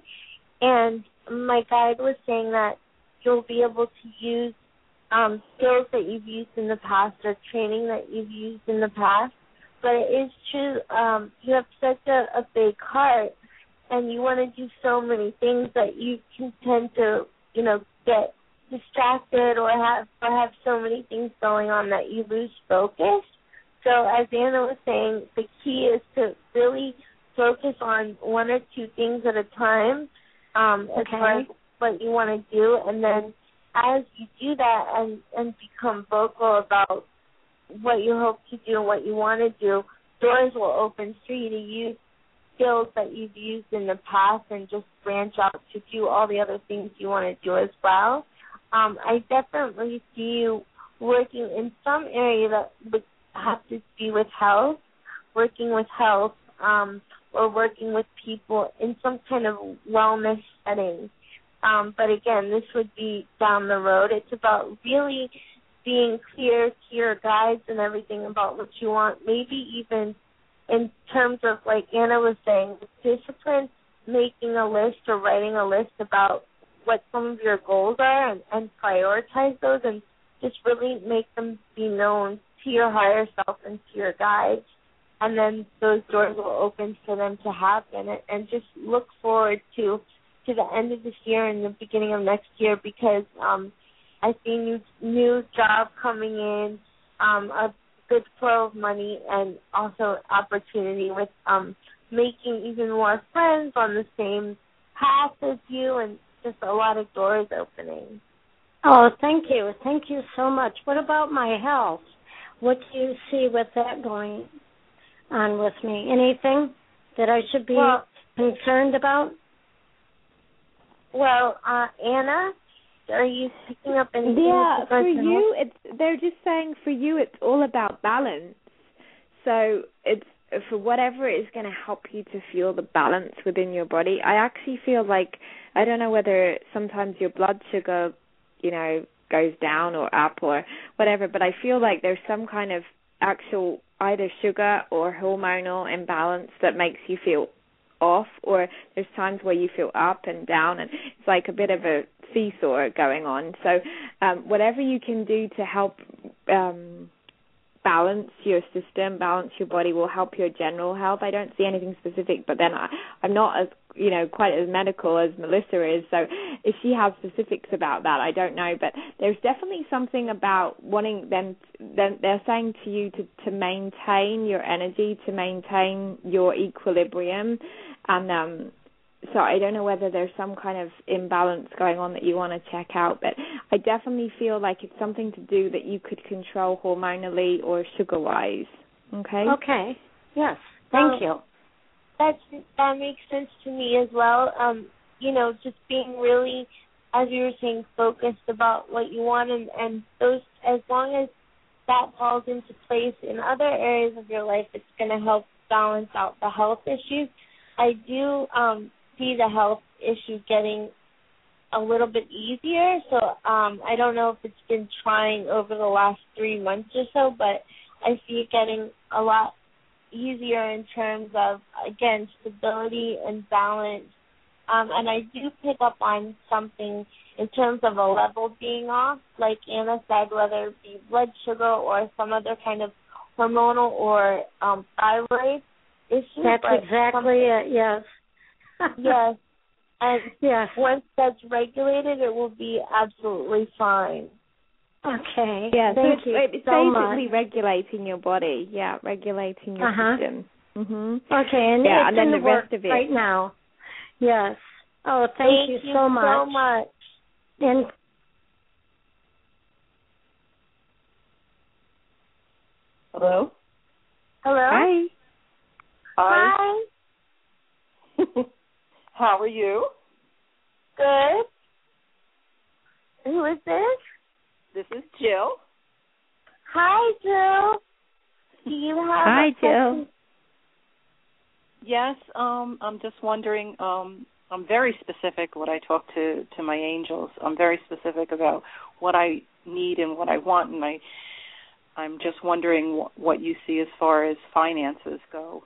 [SPEAKER 3] and my guide was saying that you'll be able to use um, skills that you've used in the past or training that you've used in the past. But it is true, um, you have such a, a big heart, and you want to do so many things that you can tend to, you know, get distracted or have or have so many things going on that you lose focus. So as Anna was saying, the key is to really focus on one or two things at a time um, as
[SPEAKER 8] Okay.
[SPEAKER 3] far as what you want to do, and then as you do that and, and become vocal about what you hope to do and what you want to do, doors will open for you to use skills that you've used in the past and just branch out to do all the other things you want to do as well. Um, I definitely see you working in some area that would have to do with health, working with health, um, or working with people in some kind of wellness setting. Um, but again, this would be down the road. It's about really being clear to your guides and everything about what you want, maybe even in terms of, like Anna was saying, discipline, making a list or writing a list about what some of your goals are and, and prioritize those and just really make them be known to your higher self and to your guides. And then those doors will open for them to happen. And, and just look forward to to the end of this year and the beginning of next year, because um, I see new new job coming in, um, a good flow of money, and also opportunity with um, making even more friends on the same path as you, and just a lot of doors opening.
[SPEAKER 8] Oh, thank you. Thank you so much. What about my health? What do you see with that going on with me? Anything that I should be
[SPEAKER 3] well,
[SPEAKER 8] concerned about?
[SPEAKER 3] Well, uh, Anna, are you picking up anything?
[SPEAKER 4] Yeah, for you, it's they're just saying for you it's all about balance. So it's for whatever is going to help you to feel the balance within your body. I actually feel like, I don't know whether sometimes your blood sugar, you know, goes down or up or whatever, but I feel like there's some kind of actual either sugar or hormonal imbalance that makes you feel off, or there's times where you feel up and down, and it's like a bit of a seesaw going on. So um, whatever you can do to help um, balance your system, balance your body, will help your general health. I don't see anything specific, but then I, I'm not as, you know, quite as medical as Melissa is, so if she has specifics about that, I don't know, but there's definitely something about wanting them, then they're saying to you to, to maintain your energy, to maintain your equilibrium, and um, so I don't know whether there's some kind of imbalance going on that you want to check out, but I definitely feel like it's something to do that you could control hormonally or sugar-wise. Okay?
[SPEAKER 8] Okay. Yes. Thank
[SPEAKER 3] um,
[SPEAKER 8] you.
[SPEAKER 3] That's, that makes sense to me as well. Um, you know, just being really, as you were saying, focused about what you want, and, and those, as long as that falls into place in other areas of your life, it's going to help balance out the health issues. I do um, see the health issue getting a little bit easier, so um, I don't know if it's been trying over the last three months or so, but I see it getting a lot easier in terms of, again, stability and balance. Um, and I do pick up on something in terms of a level being off, like Anna said, whether it be blood sugar or some other kind of hormonal or um, thyroid issue.
[SPEAKER 8] That's exactly it, yes.
[SPEAKER 3] Yes. And
[SPEAKER 8] yes.
[SPEAKER 3] once that's regulated, it will be absolutely fine.
[SPEAKER 8] Okay.
[SPEAKER 4] Yeah,
[SPEAKER 8] Thank
[SPEAKER 4] so
[SPEAKER 8] you
[SPEAKER 4] it's, it's
[SPEAKER 8] so
[SPEAKER 4] basically
[SPEAKER 8] much.
[SPEAKER 4] regulating your body. Yeah, regulating your
[SPEAKER 8] Uh-huh.
[SPEAKER 4] system. Mhm.
[SPEAKER 8] Okay, and
[SPEAKER 4] yeah,
[SPEAKER 8] it's
[SPEAKER 4] and then
[SPEAKER 8] in
[SPEAKER 4] the
[SPEAKER 8] the work
[SPEAKER 4] rest of it.
[SPEAKER 8] right now. Yes. Oh, thank,
[SPEAKER 3] Thank
[SPEAKER 8] you,
[SPEAKER 3] you
[SPEAKER 8] so much.
[SPEAKER 3] so much.
[SPEAKER 8] And
[SPEAKER 9] Hello?
[SPEAKER 3] Hello?
[SPEAKER 4] Hi.
[SPEAKER 3] Hi.
[SPEAKER 9] How are you?
[SPEAKER 3] Good. Who is this?
[SPEAKER 9] This is Jill.
[SPEAKER 3] Hi, Jill. Do you have
[SPEAKER 4] Hi,
[SPEAKER 3] a
[SPEAKER 4] Jill.
[SPEAKER 3] question?
[SPEAKER 9] Yes, um, I'm just wondering, um, I'm very specific when I talk to, to my angels. I'm very specific about what I need and what I want, and I, I'm just wondering wh- what you see as far as finances go.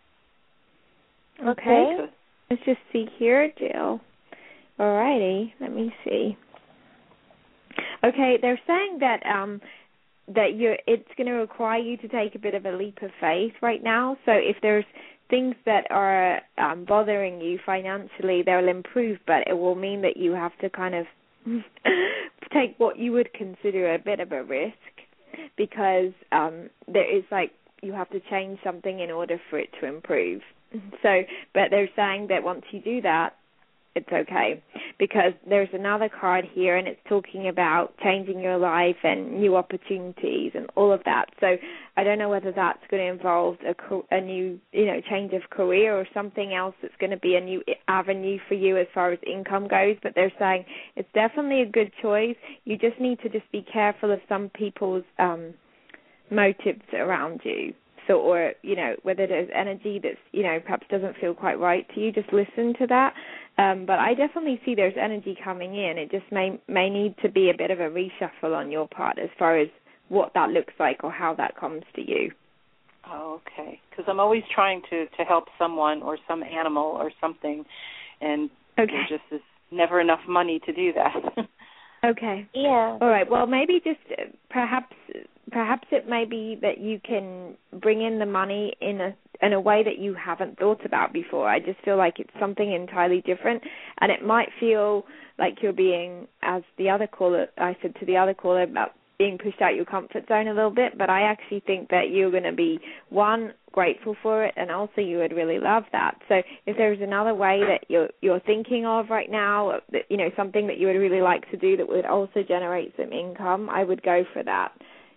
[SPEAKER 4] Okay. Let's just see here, Jill. Alrighty, let me see. Okay, they're saying that um that you're it's going to require you to take a bit of a leap of faith right now. So if there's things that are um, bothering you financially, they'll improve, but it will mean that you have to kind of take what you would consider a bit of a risk, because um, there is like you have to change something in order for it to improve. So, but they're saying that once you do that, it's okay, because there's another card here, and it's talking about changing your life and new opportunities and all of that. So I don't know whether that's going to involve a, a new, you know, change of career or something else that's going to be a new avenue for you as far as income goes. But they're saying it's definitely a good choice. You just need to just be careful of some people's um, motives around you. So, or, you know, whether there's energy that's, you know, perhaps doesn't feel quite right to you, just listen to that. Um, but I definitely see there's energy coming in. It just may may need to be a bit of a reshuffle on your part as far as what that looks like or how that comes to you.
[SPEAKER 9] Oh, okay. Because I'm always trying to, to help someone or some animal or something, and
[SPEAKER 4] okay.
[SPEAKER 9] there just is never enough money to do that.
[SPEAKER 4] Okay.
[SPEAKER 3] Yeah.
[SPEAKER 4] All right. Well, maybe just uh, perhaps perhaps it may be that you can bring in the money in a in a way that you haven't thought about before. I just feel like it's something entirely different, and it might feel like you're being, as the other caller, I said to the other caller about being pushed out your comfort zone a little bit, but I actually think that you're going to be, one, grateful for it, and also you would really love that. So if there's another way that you're you're thinking of right now, that, you know, something that you would really like to do that would also generate some income, I would go for that.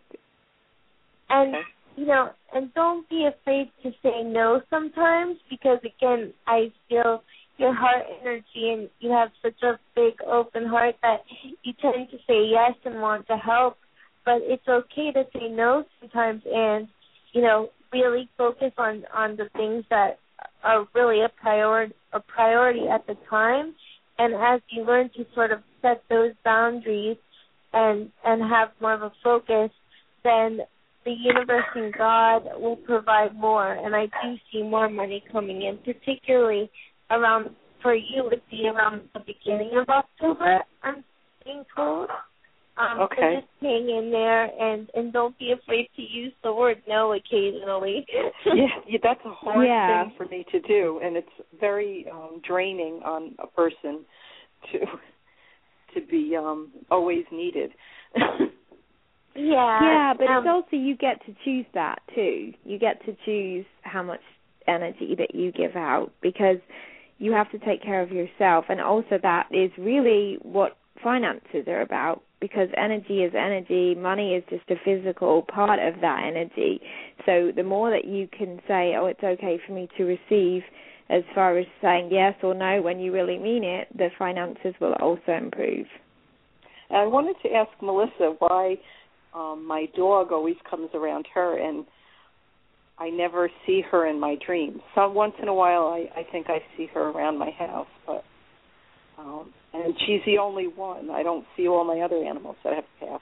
[SPEAKER 3] And, you know, and don't be afraid to say no sometimes, because, again, I feel your heart energy, and you have such a big open heart that you tend to say yes and want to help. But it's okay to say no sometimes, and, you know, really focus on, on the things that are really a priority, a priority at the time. And as you learn to sort of set those boundaries and and have more of a focus, then the universe and God will provide more. And I do see more money coming in, particularly around, for you, it would be around the beginning of October, I'm being told. Um,
[SPEAKER 9] okay.
[SPEAKER 3] So just hang in there, and, and don't be afraid to use the word no occasionally.
[SPEAKER 9] yeah, yeah, that's a hard
[SPEAKER 4] yeah.
[SPEAKER 9] thing for me to do, and it's very um, draining on a person to to be um, always needed.
[SPEAKER 3] yeah.
[SPEAKER 4] Yeah, but
[SPEAKER 3] um,
[SPEAKER 4] it's also you get to choose that too. You get to choose how much energy that you give out, because you have to take care of yourself, and also that is really what finances are about, because energy is energy, money is just a physical part of that energy. So the more that you can say, oh, it's okay for me to receive, as far as saying yes or no when you really mean it, the finances will also improve.
[SPEAKER 9] I wanted to ask Melissa why um, my dog always comes around her, and I never see her in my dreams. So once in a while I, I think I see her around my house, but um, and she's the only one. I don't see all my other animals that have passed.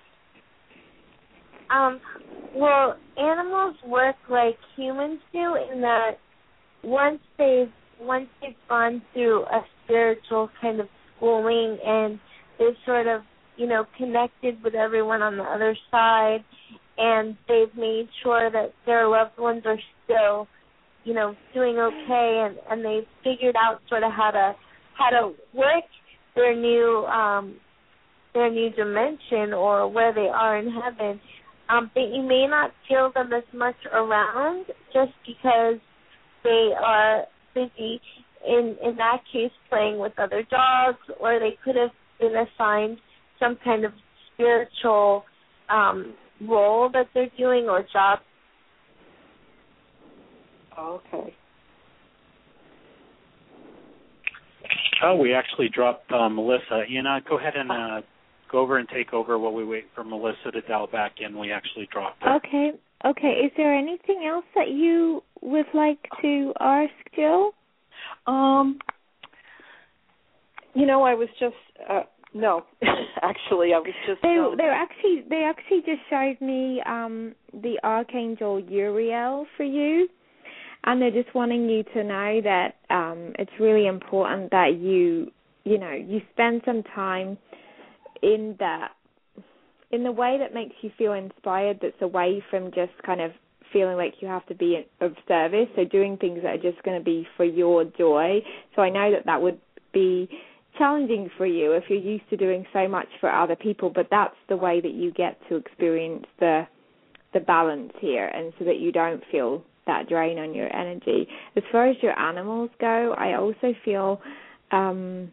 [SPEAKER 3] Um, well, animals work like humans do, in that once they've once they've gone through a spiritual kind of schooling, and they've sort of, you know, connected with everyone on the other side, and they've made sure that their loved ones are still you know, doing okay, and, and they've figured out sort of how to how to work their new um, their new dimension or where they are in heaven, um, that you may not feel them as much around just because they are busy, in, in that case, playing with other dogs, or they could have been assigned some kind of spiritual um, role that they're doing or job.
[SPEAKER 9] Okay.
[SPEAKER 2] Oh, we actually dropped uh, Melissa. Anna, go ahead and uh, go over and take over while we wait for Melissa to dial back in. We actually dropped her.
[SPEAKER 4] Okay. Okay. Is there anything else that you would like to ask, Jill?
[SPEAKER 9] Um, you know, I was just uh, no, actually, I was just.
[SPEAKER 4] They
[SPEAKER 9] um,
[SPEAKER 4] they actually they actually just showed me um, the Archangel Uriel for you. And they're just wanting you to know that um, it's really important that you, you know, you spend some time in that, in the way that makes you feel inspired. That's away from just kind of feeling like you have to be of service. So doing things that are just going to be for your joy. So I know that that would be challenging for you if you're used to doing so much for other people. But that's the way that you get to experience the the balance here, and so that you don't feel that drain on your energy. As far as your animals go, I also feel um,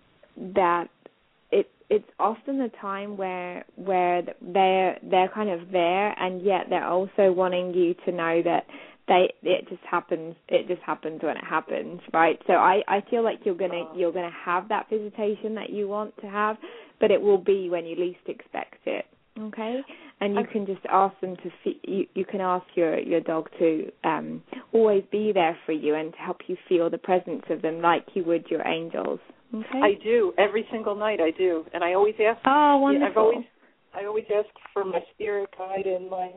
[SPEAKER 4] that it it's often the time where where they're they're kind of there, and yet they're also wanting you to know that they it just happens it just happens when it happens, right? So I, I feel like you're gonna you're gonna have that visitation that you want to have, but it will be when you least expect it. Okay, and you can just ask them to. Fe- you, you can ask your, your dog to um, always be there for you and to help you feel the presence of them, like you would your angels. Okay.
[SPEAKER 9] I do every single night. I do, and I always ask.
[SPEAKER 4] Oh, wonderful!
[SPEAKER 9] I've always, I always ask for my spirit guide and my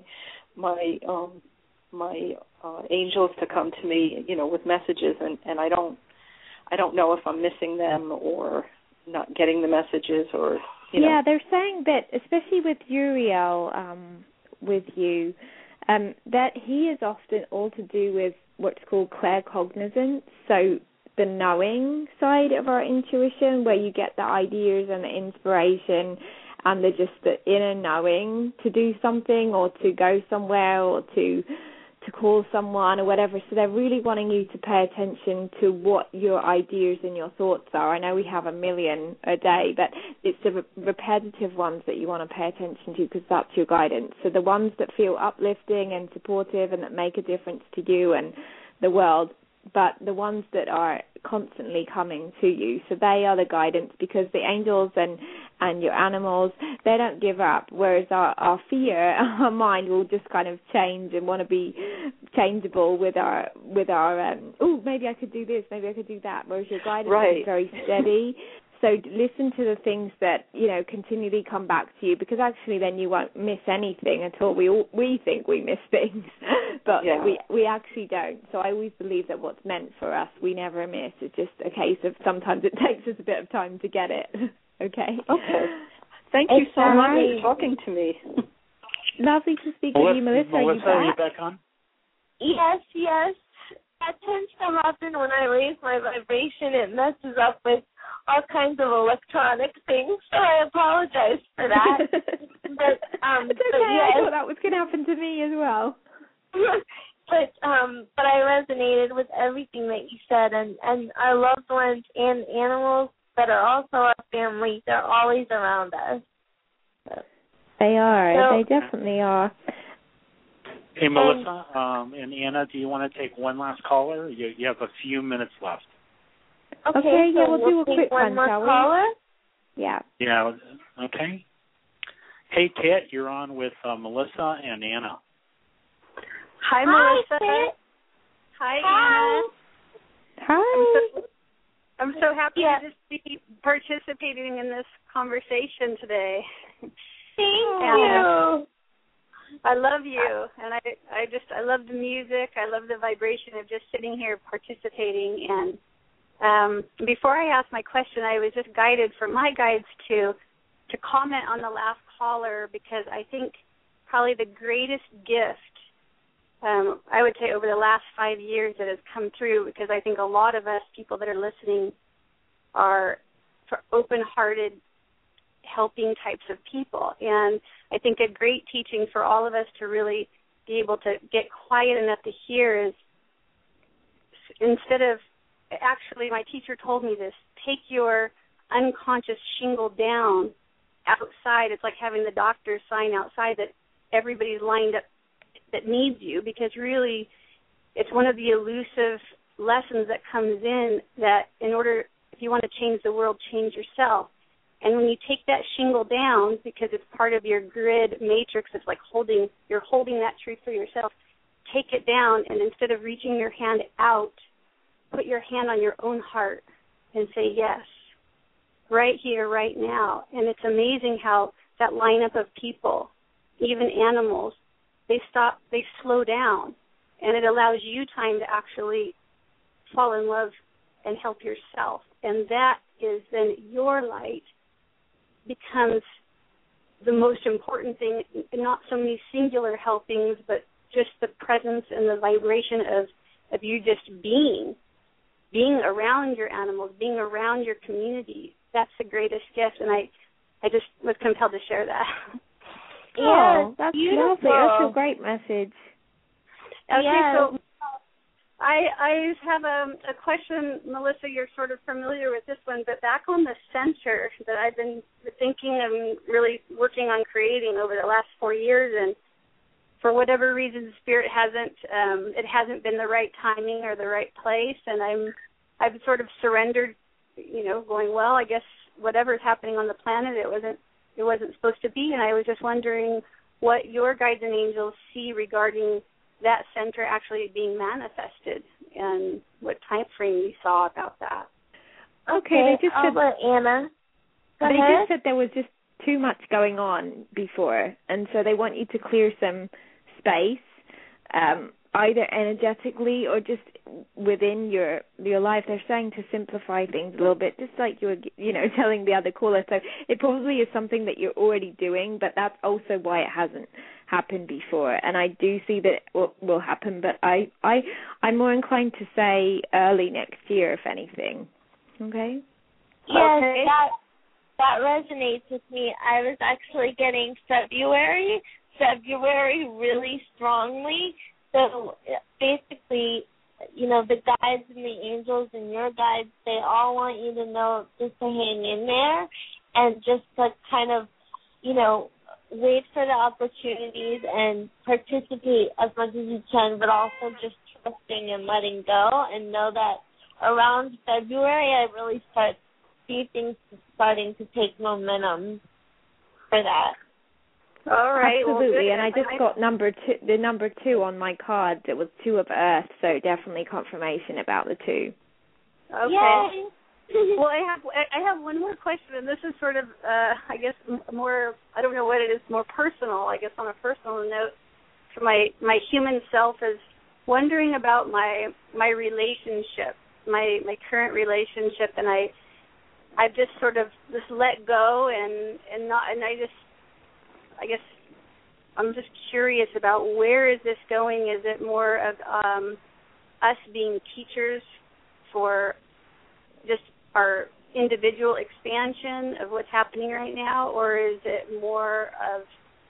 [SPEAKER 9] my um my uh, angels to come to me, you know, with messages, and, and I don't I don't know if I'm missing them or not getting the messages or. You know.
[SPEAKER 4] Yeah, they're saying that, especially with Uriel, um, with you, um, that he is often all to do with what's called claircognizance, so the knowing side of our intuition, where you get the ideas and the inspiration and the just the inner knowing to do something or to go somewhere or to to call someone or whatever. So they're really wanting you to pay attention to what your ideas and your thoughts are. I know we have a million a day, but it's the re- repetitive ones that you want to pay attention to, because that's your guidance. So the ones that feel uplifting and supportive and that make a difference to you and the world, but the ones that are constantly coming to you. So they are the guidance, because the angels and, and your animals, they don't give up, whereas our, our fear, our mind will just kind of change and want to be changeable with our, with our um, oh, maybe I could do this, maybe I could do that, whereas your guidance
[SPEAKER 9] right.
[SPEAKER 4] is very steady. So listen to the things that, you know, continually come back to you, because actually then you won't miss anything at all. We all, we think we miss things, but
[SPEAKER 9] yeah.
[SPEAKER 4] we we actually don't. So I always believe that what's meant for us, we never miss. It's just a case of sometimes it takes us a bit of time to get it. Okay?
[SPEAKER 9] Okay. Thank you so
[SPEAKER 3] All
[SPEAKER 9] much
[SPEAKER 3] right.
[SPEAKER 9] for talking to me.
[SPEAKER 4] Lovely to speak
[SPEAKER 2] Melissa,
[SPEAKER 4] with you, Melissa.
[SPEAKER 2] Melissa,
[SPEAKER 4] are
[SPEAKER 2] are
[SPEAKER 4] you
[SPEAKER 2] you
[SPEAKER 4] back?
[SPEAKER 2] back on?
[SPEAKER 3] Yes, yes. That tends to happen when I raise my vibration. It messes up with all kinds of electronic things, so I apologize for that. but um,
[SPEAKER 4] it's okay.
[SPEAKER 3] but yes.
[SPEAKER 4] I thought that was going to happen to me as well.
[SPEAKER 3] but um, but I resonated with everything that you said, and and our loved ones and animals that are also our family, they're always around us. So.
[SPEAKER 4] They are.
[SPEAKER 3] So,
[SPEAKER 4] they definitely are.
[SPEAKER 2] Hey, Melissa um, and Anna, do you want to take one last caller? You, you have a few minutes left.
[SPEAKER 3] Okay,
[SPEAKER 4] okay
[SPEAKER 3] so
[SPEAKER 4] yeah, we'll,
[SPEAKER 3] we'll
[SPEAKER 4] do a
[SPEAKER 3] take
[SPEAKER 4] quick
[SPEAKER 3] one
[SPEAKER 4] one,
[SPEAKER 3] more
[SPEAKER 4] shall we?
[SPEAKER 3] caller.
[SPEAKER 4] Yeah.
[SPEAKER 2] Yeah, okay. Hey, Kit, you're on with uh, Melissa and Anna.
[SPEAKER 10] Hi,
[SPEAKER 3] Hi,
[SPEAKER 10] Melissa.
[SPEAKER 3] Kit.
[SPEAKER 10] Hi,
[SPEAKER 3] Hi.
[SPEAKER 10] Anna.
[SPEAKER 4] Hi.
[SPEAKER 10] I'm so, I'm so happy
[SPEAKER 3] Yeah.
[SPEAKER 10] to just be participating in this conversation today.
[SPEAKER 3] Thank
[SPEAKER 10] and
[SPEAKER 3] you.
[SPEAKER 10] I love you, and I, I just, I love the music. I love the vibration of just sitting here participating. And um, before I ask my question, I was just guided from my guides to to comment on the last caller, because I think probably the greatest gift um, I would say over the last five years that has come through, because I think a lot of us, people that are listening, are for open-hearted, helping types of people. And I think a great teaching for all of us to really be able to get quiet enough to hear is, instead of, actually my teacher told me this, take your unconscious shingle down outside. It's like having the doctor sign outside that everybody's lined up that needs you, because really it's one of the elusive lessons that comes in that in order, if you want to change the world, change yourself. And when you take that shingle down, because it's part of your grid matrix, it's like holding, you're holding that truth for yourself, take it down, and instead of reaching your hand out, put your hand on your own heart and say yes, right here, right now. And it's amazing how that lineup of people, even animals, they stop, they slow down, and it allows you time to actually fall in love and help yourself. And that is then your light becomes the most important thing, not so many singular helpings, but just the presence and the vibration of, of you just being, being around your animals, being around your community. That's the greatest gift, and I, I just was compelled to share that.
[SPEAKER 4] Oh,
[SPEAKER 3] Yes,
[SPEAKER 4] that's
[SPEAKER 3] beautiful.
[SPEAKER 4] lovely. That's a great message.
[SPEAKER 10] Okay,
[SPEAKER 3] Yes.
[SPEAKER 10] so I I have a, a question, Melissa. You're sort of familiar with this one, but back on the center that I've been thinking and really working on creating over the last four years, and for whatever reason, Spirit hasn't um, it hasn't been the right timing or the right place, and I'm I've sort of surrendered, you know, going, well, I guess whatever's happening on the planet, it wasn't it wasn't supposed to be, and I was just wondering what your guides and angels see regarding that center actually being manifested, and what time frame you saw about that.
[SPEAKER 3] Okay,
[SPEAKER 4] they just
[SPEAKER 3] I'll
[SPEAKER 4] said,
[SPEAKER 3] let Anna. Go
[SPEAKER 4] they
[SPEAKER 3] ahead.
[SPEAKER 4] just said there was just too much going on before, and so they want you to clear some space, um, either energetically or just within your your life. They're saying to simplify things a little bit, just like you were, you know, telling the other caller. So it probably is something that you're already doing, but that's also why it hasn't happened before. And I do see that it will, will happen, but I, I, I'm more inclined to say early next year, if anything. Okay?
[SPEAKER 3] Yes,
[SPEAKER 10] Okay.
[SPEAKER 3] that that resonates with me. I was actually getting February, February really strongly. So basically, you know, the guides and the angels and your guides, they all want you to know just to hang in there and just to kind of, you know, wait for the opportunities and participate as much as you can, but also just trusting and letting go, and know that around February I really start see things starting to take momentum for that.
[SPEAKER 10] All right.
[SPEAKER 4] Absolutely,
[SPEAKER 10] well,
[SPEAKER 4] and I just got number two, the number two on my card. It was two of Earth, so definitely confirmation about the two.
[SPEAKER 10] Okay.
[SPEAKER 3] Yay.
[SPEAKER 10] Well, I have I have one more question, and this is sort of, uh, I guess, more, I don't know what it is, more personal, I guess on a personal note. For my, my human self is wondering about my my relationship, my my current relationship, and I I've just sort of just let go and and not and I just I guess I'm just curious about where is this going? Is it more of um, us being teachers for just our individual expansion of what's happening right now, or is it more of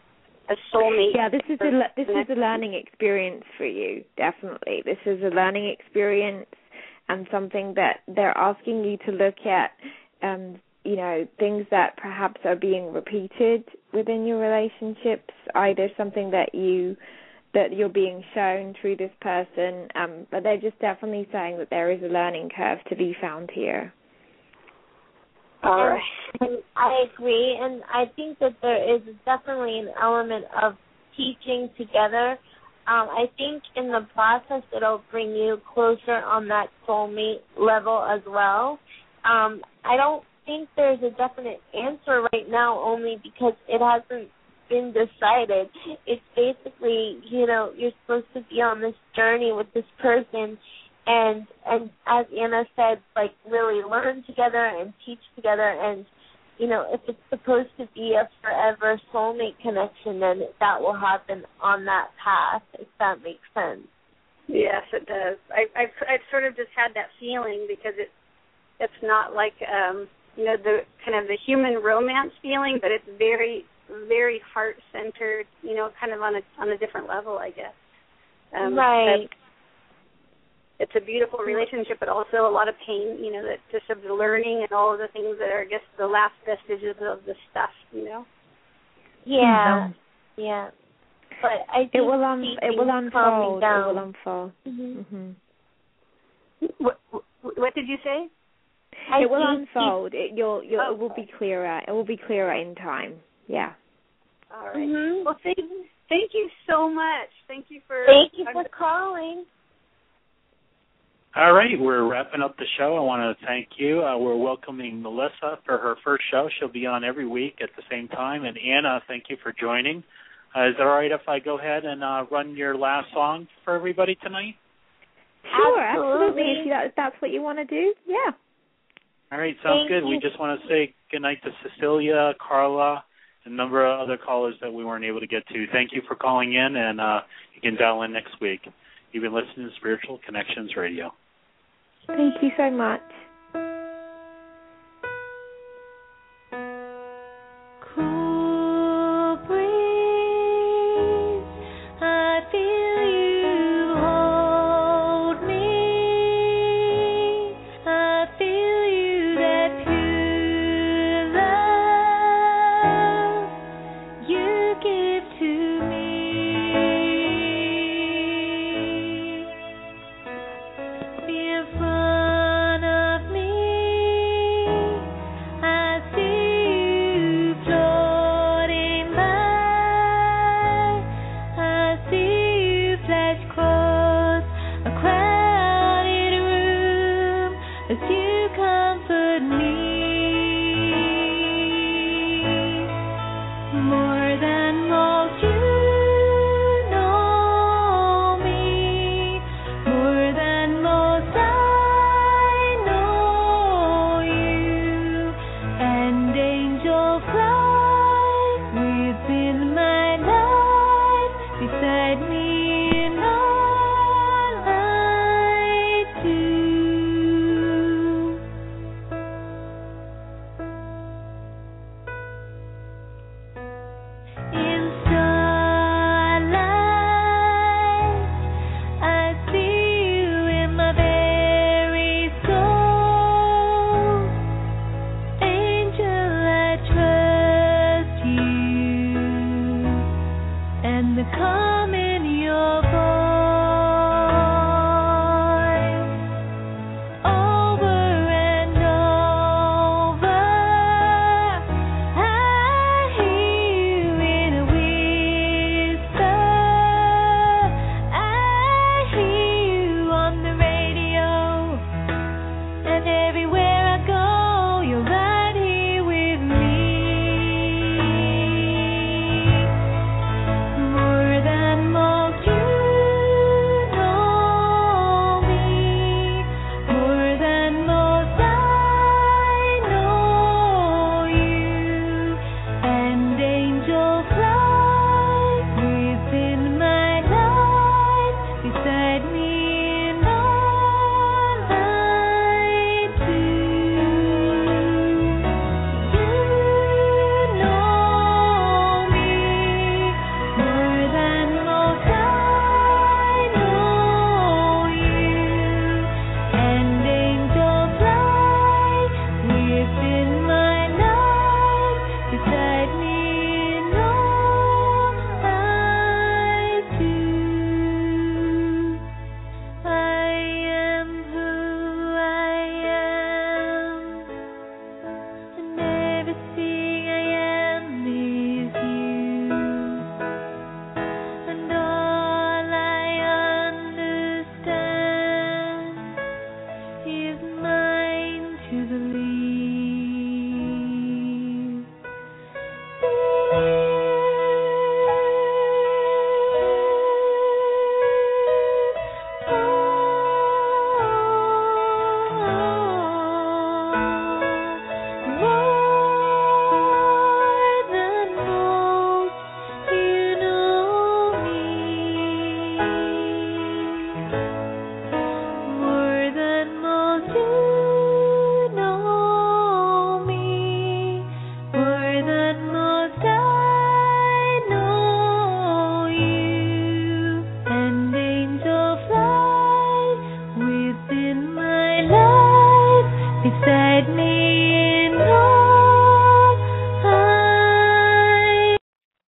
[SPEAKER 10] a soulmate?
[SPEAKER 4] Yeah, this is a this is a learning experience for you. Definitely, this is a learning experience, and something that they're asking you to look at. Um, you know, things that perhaps are being repeated within your relationships, either something that you that you're being shown through this person, um, but they're just definitely saying that there is a learning curve to be found here.
[SPEAKER 3] All right. And I agree, and I think that there is definitely an element of teaching together. Um, I think in the process it'll bring you closer on that soulmate level as well. Um, I don't think there's a definite answer right now, only because it hasn't been decided. It's basically, you know, you're supposed to be on this journey with this person, and and as Anna said, like really learn together and teach together, and you know, if it's supposed to be a forever soulmate connection, then that will happen on that path, if that makes sense.
[SPEAKER 10] Yes, it does. I, I've, I've sort of just had that feeling because it, it's not like, um, you know, the kind of the human romance feeling, but it's very, very heart-centered, you know, kind of on a on a different level, I guess. Um,
[SPEAKER 3] right.
[SPEAKER 10] It's a beautiful relationship, but also a lot of pain, you know, that just of the learning and all of the things that are, I guess, the last vestiges of the stuff, you know.
[SPEAKER 3] Yeah, mm-hmm. yeah. But I
[SPEAKER 4] it will un- it will unfold. It will unfold.
[SPEAKER 3] Mm-hmm.
[SPEAKER 4] Mm-hmm.
[SPEAKER 10] What, what did you say?
[SPEAKER 3] I
[SPEAKER 4] it will unfold. It, you'll, you'll,
[SPEAKER 10] oh,
[SPEAKER 4] it will be clearer. It will be clearer in time. Yeah.
[SPEAKER 10] All right.
[SPEAKER 3] Mm-hmm.
[SPEAKER 10] Well, thank, thank you so much. Thank you for
[SPEAKER 3] thank you for calling.
[SPEAKER 2] All right, we're wrapping up the show. I want to thank you. Uh, we're welcoming Melissa for her first show. She'll be on every week at the same time. And Anna, thank you for joining. Uh, is it all right if I go ahead and uh, run your last song for everybody tonight?
[SPEAKER 4] Sure,
[SPEAKER 3] absolutely.
[SPEAKER 4] absolutely. If, you, if that's what you want to do, yeah.
[SPEAKER 2] All right, sounds
[SPEAKER 3] thank
[SPEAKER 2] good.
[SPEAKER 3] You.
[SPEAKER 2] We just want to say goodnight to Cecilia, Carla, and a number of other callers that we weren't able to get to. Thank you for calling in, and uh, you can dial in next week. You've been listening to Spiritual Connections Radio.
[SPEAKER 4] Thank you so much.
[SPEAKER 5] Cool breeze, I feel you hold me. I feel you, that pure love you give to me. In front of me, I see you floating by. I see you flash across a crowded room as you comfort me. More than most you know me. More than most I know you. And angel fly within my life beside me.